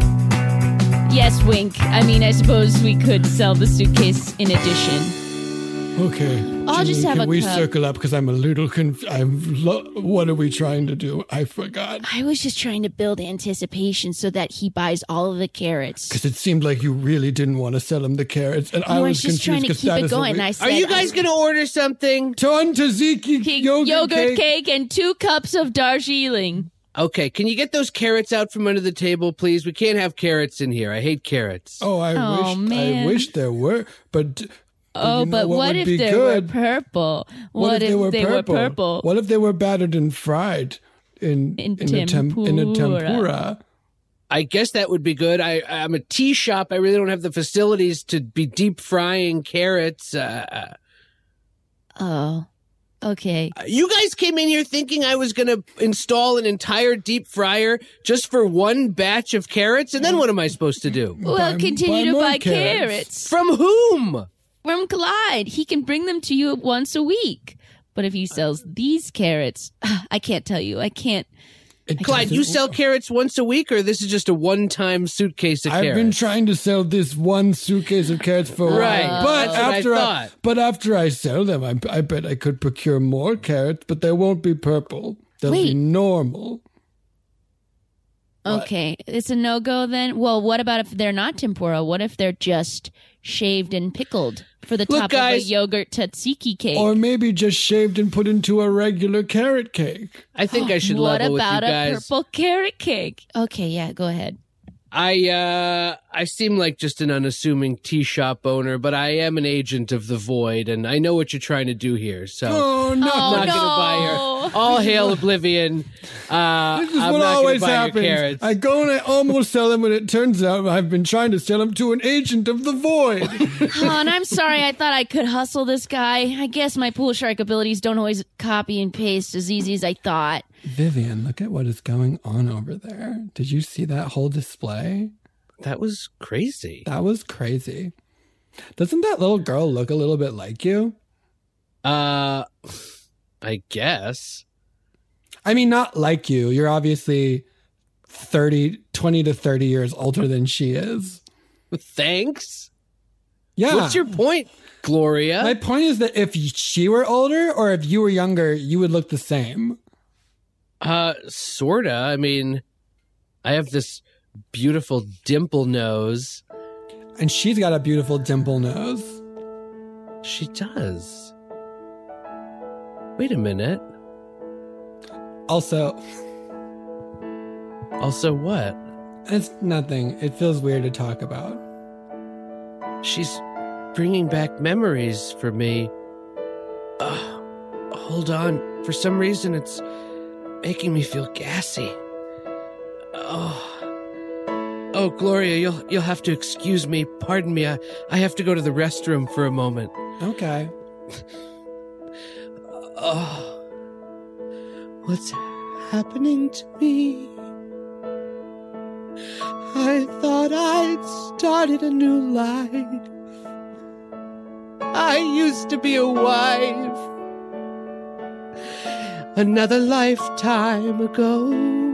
Yes, wink. I mean, I suppose we could sell the suitcase in addition. Okay. I'll just Janine, have can a we cup. circle up because I'm a little conf- I'm lo- what are we trying to do? I forgot. I was just trying to build anticipation so that he buys all of the carrots. Because it seemed like you really didn't want to sell him the carrots, and I I was, was just trying confused to 'cause keep that it is what going. we- I said, Are you guys going to order something? Ton tzatziki Cake- yogurt, yogurt cake. cake and two cups of Darjeeling. Okay, can you get those carrots out from under the table, please? We can't have carrots in here. I hate carrots. Oh, I Oh, wish man. I wish there were, but Oh, you know but what what, would if be they good? were purple? What, if, they, were, purple? What if they were battered and fried in In a tem- in a tempura. tempura? I guess that would be good. I, I'm a tea shop. I really don't have the facilities to be deep frying carrots. Uh, Oh, okay. you guys came in here thinking I was going to install an entire deep fryer just for one batch of carrots, and then what am I supposed to do? Well, Buy- continue buy to more buy carrots. carrots. From whom? From Clyde. He can bring them to you once a week. But if he sells these carrots, I can't tell you. I can't. It Clyde, you doesn't- sell carrots once a week, or this is just a one-time suitcase of I've carrots? been trying to sell this one suitcase of carrots for a Right, while, but that's what I after thought. but after I sell them, I, I bet I could procure more carrots, but they won't be purple. They'll be Wait. normal. What? Okay. It's a no go then? Well, what about if they're not tempura? What if they're just shaved and pickled for the Look, top guys- of a yogurt tzatziki cake? Or maybe just shaved and put into a regular carrot cake. I think I should what level with you about a guys. purple carrot cake? Okay, yeah, go ahead. I uh I seem like just an unassuming tea shop owner, but I am an agent of the void, and I know what you're trying to do here. So Oh no! Oh, I'm not no. gonna buy your all hail oblivion. Uh, This is I'm what not gonna always buy your happens. carrots. I go and I almost sell them, and it turns out I've been trying to sell them to an agent of the void. Oh, and I'm sorry. I thought I could hustle this guy. I guess my pool shark abilities don't always copy and paste as easy as I thought. Vivian, look at what is going on over there. Did you see that whole display? That was crazy. That was crazy. Doesn't that little girl look a little bit like you? Uh, I guess. I mean, not like you. You're obviously thirty, twenty to thirty years older than she is. Thanks. Yeah. What's your point, Gloria? My point is that if she were older or if you were younger, you would look the same. Uh, sorta. I mean, I have this beautiful dimple nose. And she's got a beautiful dimple nose. She does. Wait a minute. Also, Also, what? it's nothing. It feels weird to talk about. She's bringing back memories for me. Uh, hold on. For some reason, it's making me feel gassy. Oh. Oh, Gloria, you'll you'll have to excuse me. Pardon me. I, I have to go to the restroom for a moment. Okay. Oh. What's happening to me? I thought I'd started a new life. I used to be a wife. Another lifetime ago.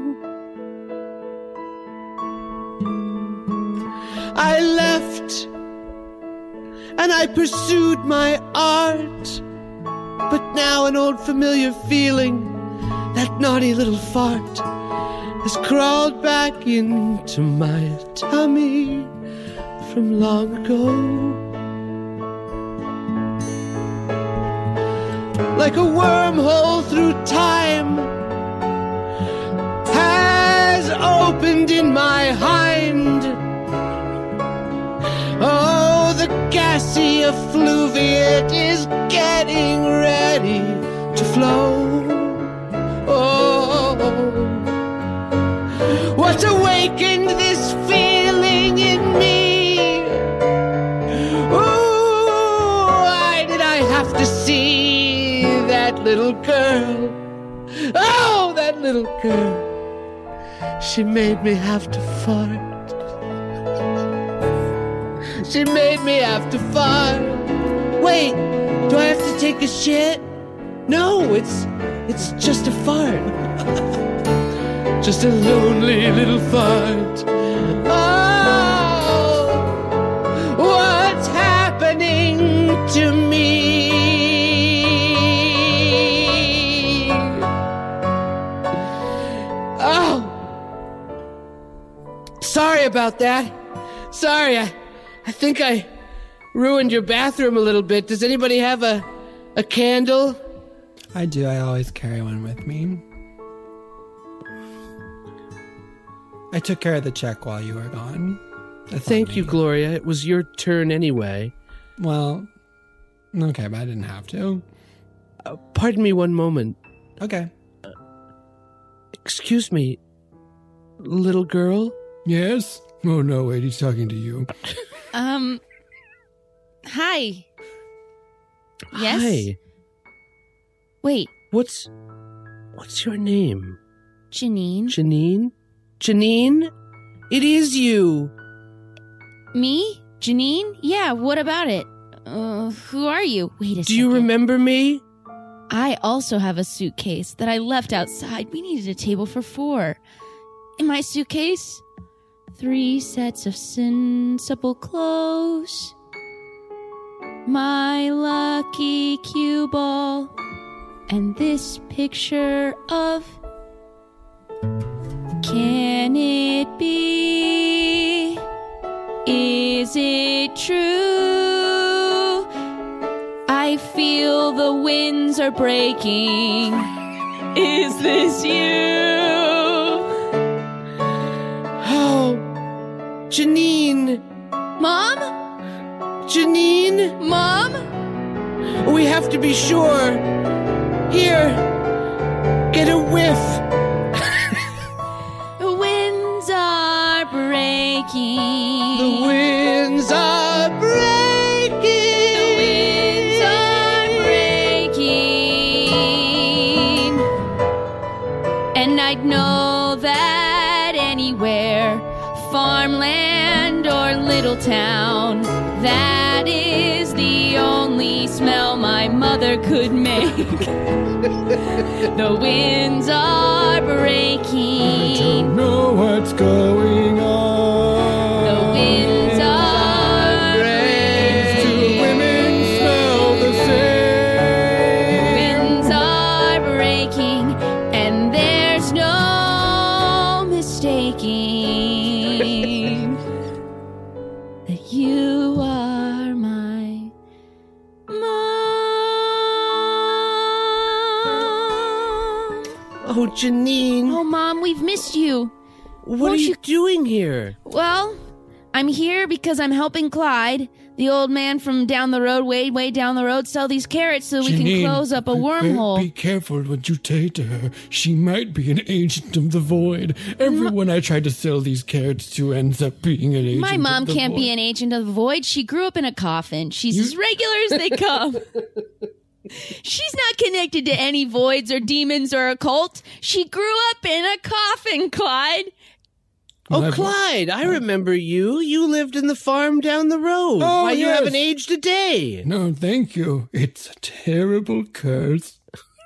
I left and I pursued my art. But now an old familiar feeling, that naughty little fart, has crawled back into my tummy from long ago. Like a wormhole through time has opened in my hind. Oh, the gassy effluviate is getting ready to flow. Oh, what's awakened this feeling in me? Ooh, why did I have to see that little girl? Oh, that little girl. She made me have to fart. She made me have to fart. Wait, do I have to take a shit? No, it's it's just a fart. Just a lonely little fart. Oh, what's happening to me? Oh, sorry about that. Sorry, I, I think I ruined your bathroom a little bit. Does anybody have a, a candle? I do. I always carry one with me. I took care of the check while you were gone. That's Thank on you, me. Gloria. It was your turn anyway. Well, okay, but I didn't have to. Uh, pardon me one moment. Okay. Uh, excuse me, little girl? Yes? Oh, no, wait, he's talking to you. Um, hi. Yes? Hi. Wait, What's... What's your name? Janine? Janine? Janine? It is you. Me? Janine? Yeah, what about it? Uh, who are you? Wait a Do second. you remember me? I also have a suitcase that I left outside. We needed a table for four. In my suitcase, three sets of sensible clothes, my lucky cue ball, and this picture of... Can it be? Is it true? I feel the winds are breaking. Is this you? Oh, Janine. Mom? Janine? Mom? We have to be sure. Here, get a whiff. The winds are breaking. The winds are breaking. The winds are breaking. And I'd know that anywhere, farmland or little town, that is the only smell my mother could make. The winds are breaking. I don't know what's going on. The winds are These two women smell the same. winds are breaking, and there's no mistaking that you are my mom. Oh, Janine. Oh, Mom, we've missed you. What won't are you, you- doing here? Well, I'm here because I'm helping Clyde, the old man from down the road, way, way down the road, sell these carrots so we Janine, can close up a wormhole. Be careful what you say to her. She might be an agent of the void. Everyone I try to sell these carrots to ends up being an agent My mom of the can't void. be an agent of the void. She grew up in a coffin. She's You- as regular as they come. She's not connected to any voids or demons or occult. She grew up in a coffin, Clyde. Oh, My- Clyde, I remember you. You lived in the farm down the road. Oh, Why, you yes. haven't aged a day. No, thank you. It's a terrible curse.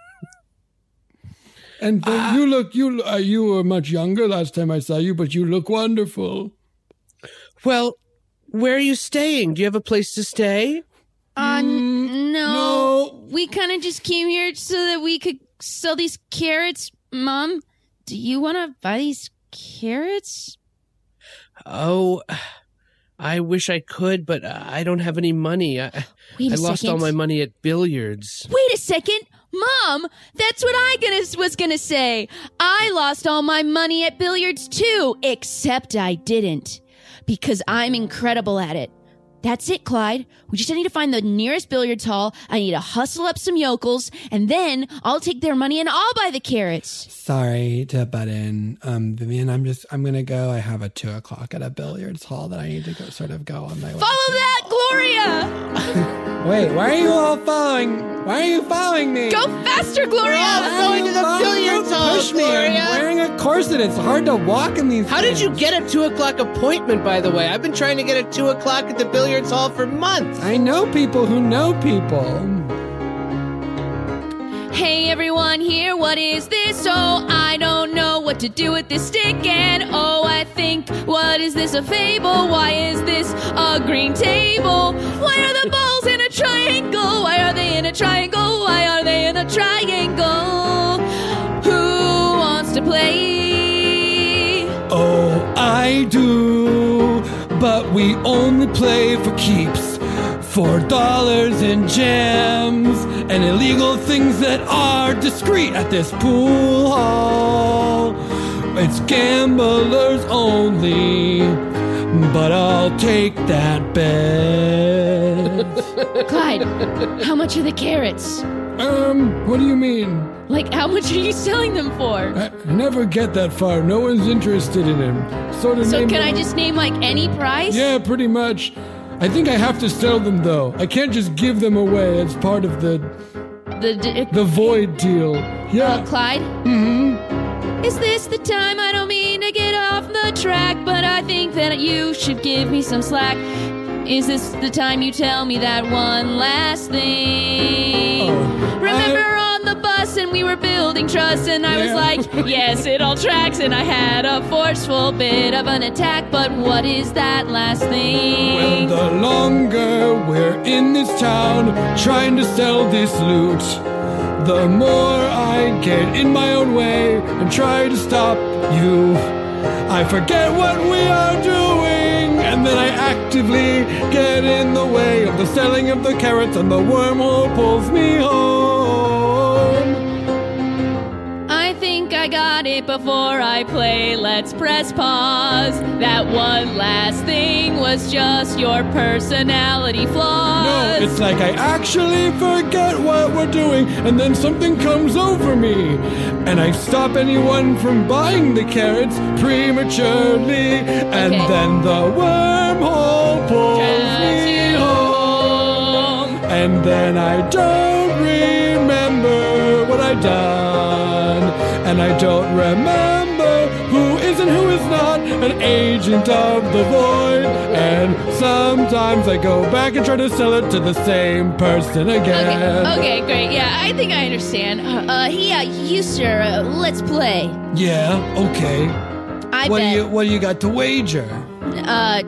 And then Ah. you look, you uh, you were much younger last time I saw you, but you look wonderful. Well, where are you staying? Do you have a place to stay? Uh, n- no. no. We kind of just came here so that we could sell these carrots. Mom, do you want to buy these carrots? Oh, I wish I could, but I don't have any money. I, Wait a I lost second. all my money at billiards. Wait a second. Mom, that's what I gonna, was gonna say. I lost all my money at billiards too, except I didn't. Because I'm incredible at it. That's it, Clyde. We just need to find the nearest billiards hall. I need to hustle up some yokels, and then I'll take their money and I'll buy the carrots. Sorry to butt in, um, Vivian. I'm just I'm gonna go. I have a two o'clock at a billiards hall that I need to go sort of go on my way. Follow to. that, Gloria! Wait, why are you all following? Why are you following me? Go faster, Gloria! going to the Why do you billiards hall, push me? Gloria. I'm wearing a corset. It's hard to walk in these. How did you things. get a two o'clock appointment, by the way? I've been trying to get a two o'clock at the billiards hall for months. I know people who know people. Hey everyone here, what is this? Oh, I don't know what to do with this stick. And oh, I think, what is this, a fable? Why is this a green table? Why are the balls in a triangle? Why are they in a triangle? Why are they in a triangle? Who wants to play? Oh, I do, but we only play for keeps. For dollars and gems and illegal things that are discreet at this pool hall. It's gamblers only, but I'll take that bet. Clyde, how much are the carrots? Um, what do you mean? Like, how much are you selling them for? I never get that far. No one's interested in him. Sort of. So name can I them- just name, like, any price? Yeah, pretty much. I think I have to sell them though. I can't just give them away as part of the The, d- the void deal. Yeah. Uh, Clyde? Mm-hmm. Is this the time? I don't mean to get off the track, but I think that you should give me some slack. Is this the time you tell me that one last thing? Oh, Remember I- on the bus and we were building trust and I was Yeah. like, yes, it all tracks, and I had a forceful bit of an attack, but what is that last Well, thing? the longer we're in this town trying to sell this loot, the more I get in my own way and try to stop you. I forget what we are doing, and then I actively get in the way of the selling of the carrots, and the wormhole pulls me home. I think I got it before I play. Let's press pause. That one last thing was just your personality flaws. No, it's like I actually forget what we're doing, and then something comes over me, and I stop anyone from buying the carrots prematurely, and Okay. then the wormhole pulls Drives me you home, home. and then I don't remember what I done, and I don't remember who is and who is not an agent of the void, and sometimes I go back and try to sell it to the same person again. Okay, okay, great. Yeah, I think I understand. Uh, uh yeah, you sir, uh, let's play. Yeah, okay. I what bet. do you what do you got to wager? Uh,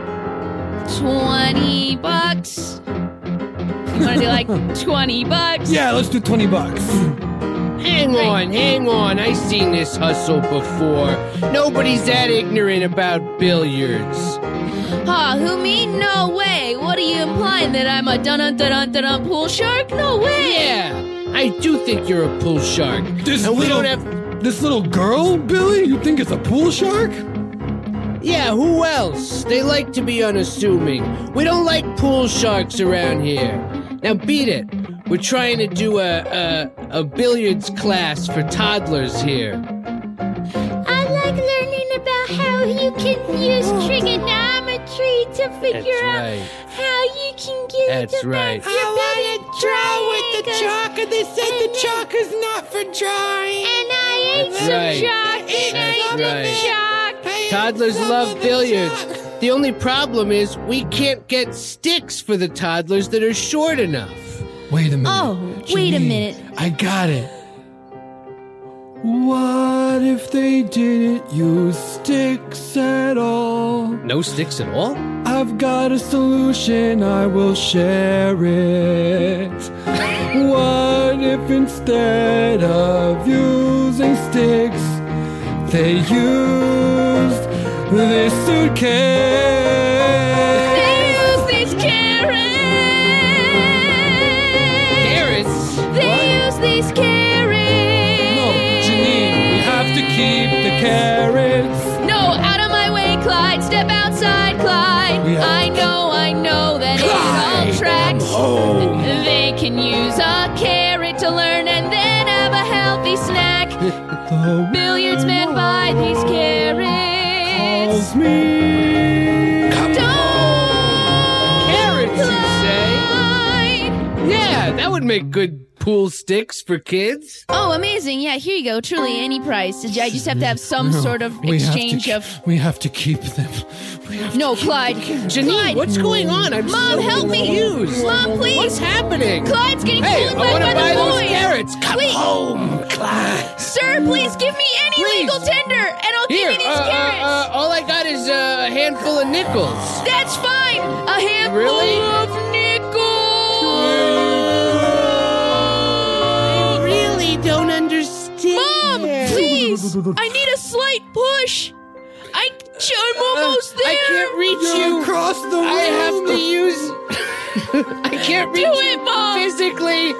twenty bucks. You want to do like twenty bucks? Yeah, let's do twenty bucks. Hang on, hang on. I've seen this hustle before. Nobody's that ignorant about billiards. Huh, who me? No way. What are you implying? That I'm a dun-dun-dun-dun-dun pool shark? No way. Yeah, I do think you're a pool shark. This and we little don't have. this little girl, Billy, you think it's a pool shark? Yeah, who else? They like to be unassuming. We don't like pool sharks around here. Now beat it. We're trying to do a, a, a billiards class for toddlers here. I like learning about how you can use trigonometry to figure That's out right. how you can get That's the right. back your building triangles. and they said the chalk is not for drawing. And I ate That's some right. chalk and I That's ate right. chalk. Toddlers love billiards. The only problem is we can't get sticks for the toddlers that are short enough. Wait a minute. Oh, wait a Janine, minute. I got it. What if they didn't use sticks at all? No sticks at all? I've got a solution, I will share it. What if instead of using sticks, they used this suitcase? They use these carrots. Carrots? They use these carrots. No, Janine, we have to keep the carrots. No, out of my way, Clyde. Step outside, Clyde. We have- I know, I know that it all tracks. home. They can use a carrot to learn and then have a healthy snack. The Billiards men buy these carrots. calls me. Don't Carrots, you say? Clyde. Yeah, that would make good pool sticks for kids. Oh, amazing. Yeah, here you go. Truly, any price. I just have to have some sort of We have to exchange ke- of... We have to keep them. We have No, Clyde. Janine, Clyde. what's going on? I'm Mom, so help me. confused. Mom, please. What's happening? Clyde's getting Hey, pulled I back want by to buy the those boys. carrots. Come Please. home, Clyde. Sir, please give me any Please. legal tender, and I'll Here, give you these uh, uh, carrots. uh, all I got is a handful of nickels. That's fine. A handful Really? of nickels. I really don't understand. Mom, please. I need a slight push. I, I'm almost there. I can't reach you. across the room. I have to use. I can't reach Do you it, Mom. physically.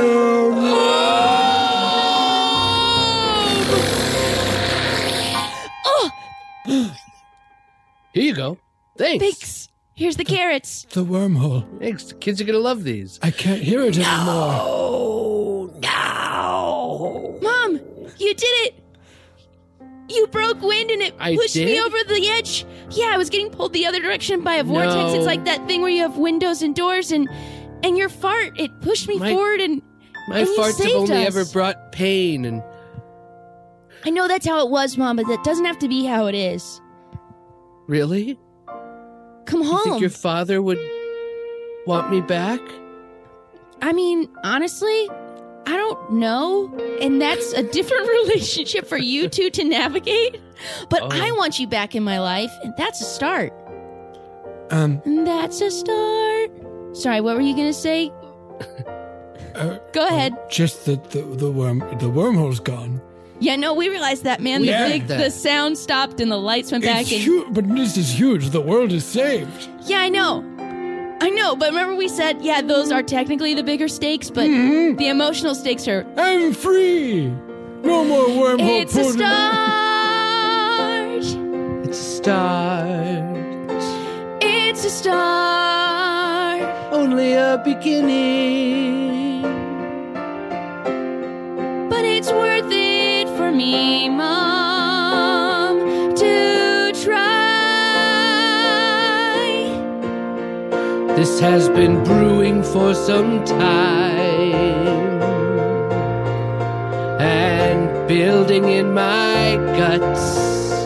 Oh, Here you go. Thanks. thanks. Here's the carrots. The wormhole. Thanks. The kids are gonna love these. I can't hear it anymore. Oh no! Mom, you did it. You broke wind and it I pushed me did? over the edge. Yeah, I was getting pulled the other direction by a vortex. No. It's like that thing where you have windows and doors, and and your fart, it pushed me My- forward, and My and you farts have saved only us. ever brought pain, and I know that's how it was, Mom, but that doesn't have to be how it is. really? Come You home. think your father would want me back? I mean, honestly, I don't know. And that's a different relationship for you two to navigate. But Oh. I want you back in my life, and that's a start. Um, And that's a start. Sorry, what were you going to say? uh, Go ahead. just that the the worm the wormhole's gone. Yeah, no, we realized that, man. We The, heard big, that. the sound stopped and the lights went back. It's And, huge, but this is huge. The world is saved. yeah, I know. I know, but remember we said, yeah, those are technically the bigger stakes, but Mm-hmm. the emotional stakes are... I'm free. No more wormhole. It's a pulled- start. It's a start, It's a start. only a beginning. But it's worth it for me, Mom, to try. This has been brewing for some time and building in my guts.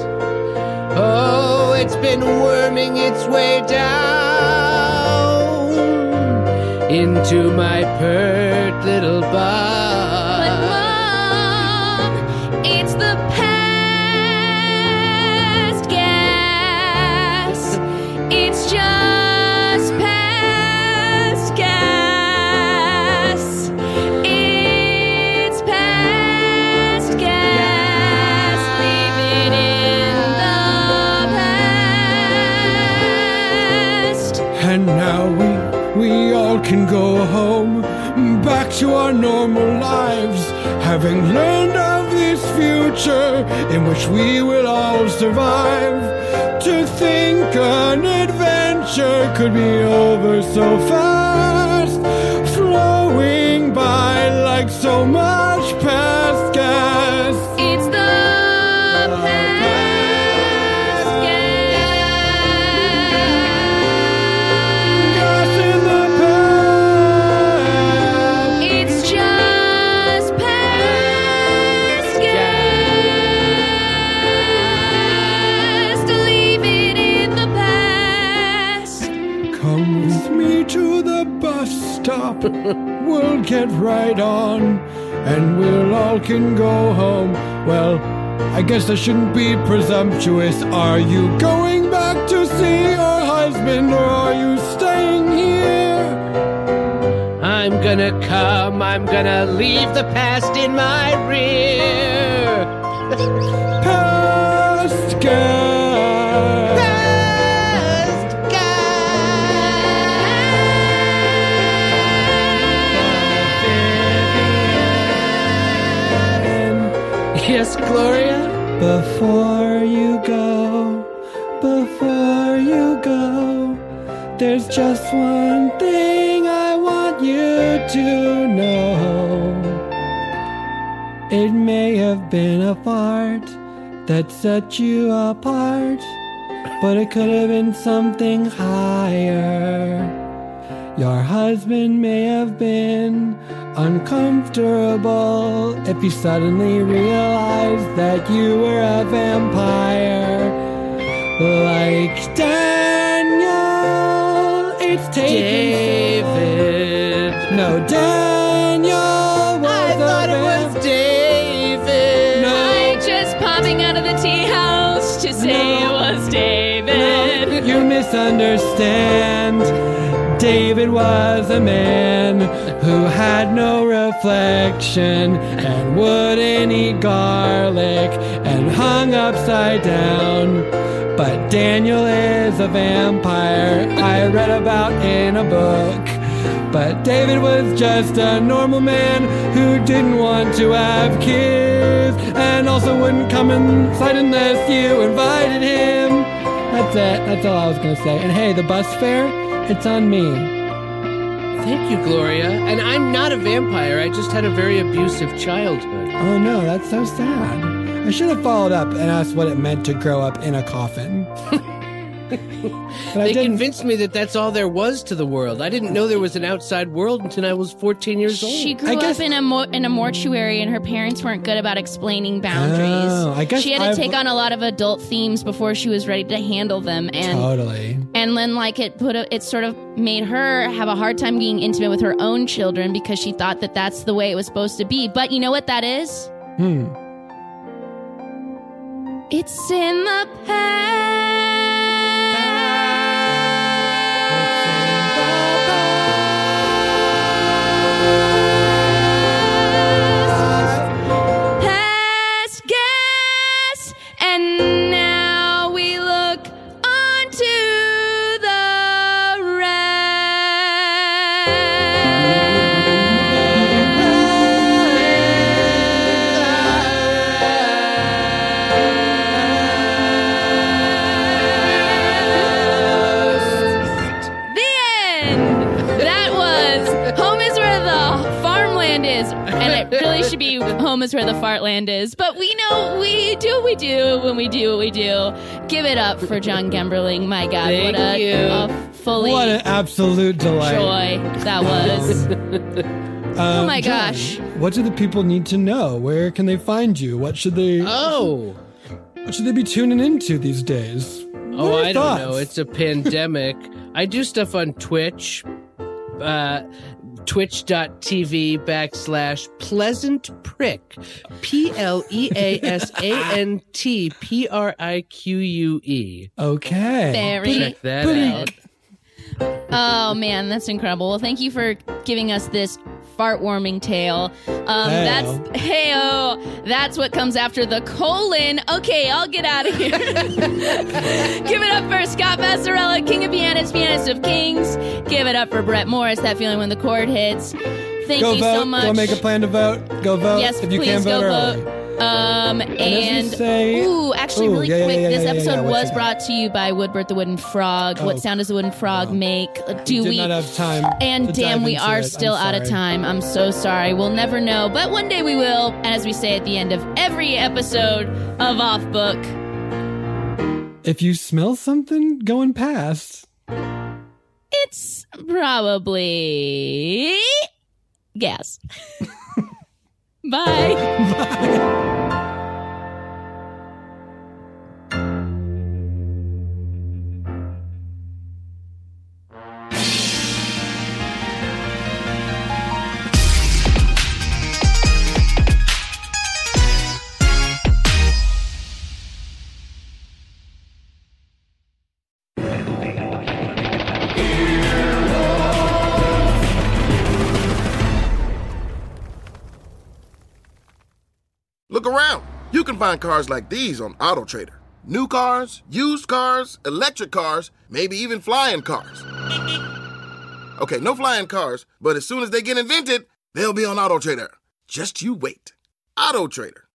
Oh, it's been worming its way down into my pert little butt. But Mom, it's the past gas. It's just past gas. It's past gas. Leave it in the past. And now we we all can go home, back to our normal lives, having learned of this glorious future in which we will all survive. To think an adventure could be over so fast, flowing by like so much past gas. It's the past gas in the past. It's just past gas. Leave it in the past. Come with me to the bus stop. We'll get right on, and we'll all can go home. Well, I guess I shouldn't be presumptuous. Are you going back to see your husband, or are you staying here? I'm gonna come, I'm gonna leave the past in my rear. Past gas. Past gas. Yes, Gloria? Before you go, before you go, there's just one thing I want you to know. It may have been a fart that set you apart, but it could have been something higher. Your husband may have been uncomfortable if he suddenly realized that you were a vampire. Like Daniel, it's taking David. No, Daniel was I a thought it vamp- was David. No. I'm just popping out of the tea house to say No. it was David. You misunderstand. David was a man who had no reflection and wouldn't eat garlic and hung upside down. But Daniel is a vampire I read about in a book. But David was just a normal man who didn't want to have kids and also wouldn't come inside unless you invited him. That's it. That's all I was going to say. And hey, the bus fare, it's on me. Thank you, Gloria. And I'm not a vampire. I just had a very abusive childhood. Oh no, that's so sad. I should have followed up and asked what it meant to grow up in a coffin. But I They didn't. convinced me that that's all there was to the world. I didn't know there was an outside world until I was fourteen years old. She grew I guess- up in a mo- in a mortuary, and her parents weren't good about explaining boundaries. Oh, I guess she had to I've- take on a lot of adult themes before she was ready to handle them, and Totally. and then like it put a, it sort of made her have a hard time being intimate with her own children because she thought that that's the way it was supposed to be. But you know what that is? Hmm. It's in the past. Past gas. And now we look onto the The end. That was Home is Where the Farmland Is. And it really should be Home is Where the Fartland Is. But we know we do what we do when we do what we do. Give it up for John Gemberling. My God, Thank what a, you. a fully What an absolute delight. joy that was. Um, Oh my John, gosh. What do the people need to know? Where can they find you? What should they Oh. What should they be tuning into these days? Oh, What are your I don't thoughts? know. It's a pandemic. I do stuff on Twitch. Uh, twitch.tv backslash pleasant prick. P L E A S A N T P R I Q U E. Okay. Very Check that out. Oh man, that's incredible. Well, thank you for giving us this fart-warming tale. Um, Hey-o. that's hey-o. That's what comes after the colon. Okay, I'll get out of here. Give it up for Scott Massarella, King of Pianists, Pianist of Kings. Give it up for Brett Morris, That Feeling When the Chord Hits. Thank Go you vote. so much. Go make a plan to vote. Go vote. Yes, if you please can vote go early. vote. Um, as and we say- ooh, actually, Ooh, really yeah, yeah, quick, yeah, this yeah, yeah, episode yeah, what's was that? brought to you by Woodbert the Wooden Frog. Oh, What sound does the wooden frog make? Do did we? not have time And to damn, dive we into are it. still I'm out of sorry. time. I'm so sorry. We'll never know, but one day we will. And as we say at the end of every episode of Off Book, If you smell something going past, it's probably gas. Bye. Look around. You can find cars like these on AutoTrader. New cars, used cars, electric cars, maybe even flying cars. Okay, no flying cars, but as soon as they get invented, they'll be on AutoTrader. Just you wait. AutoTrader.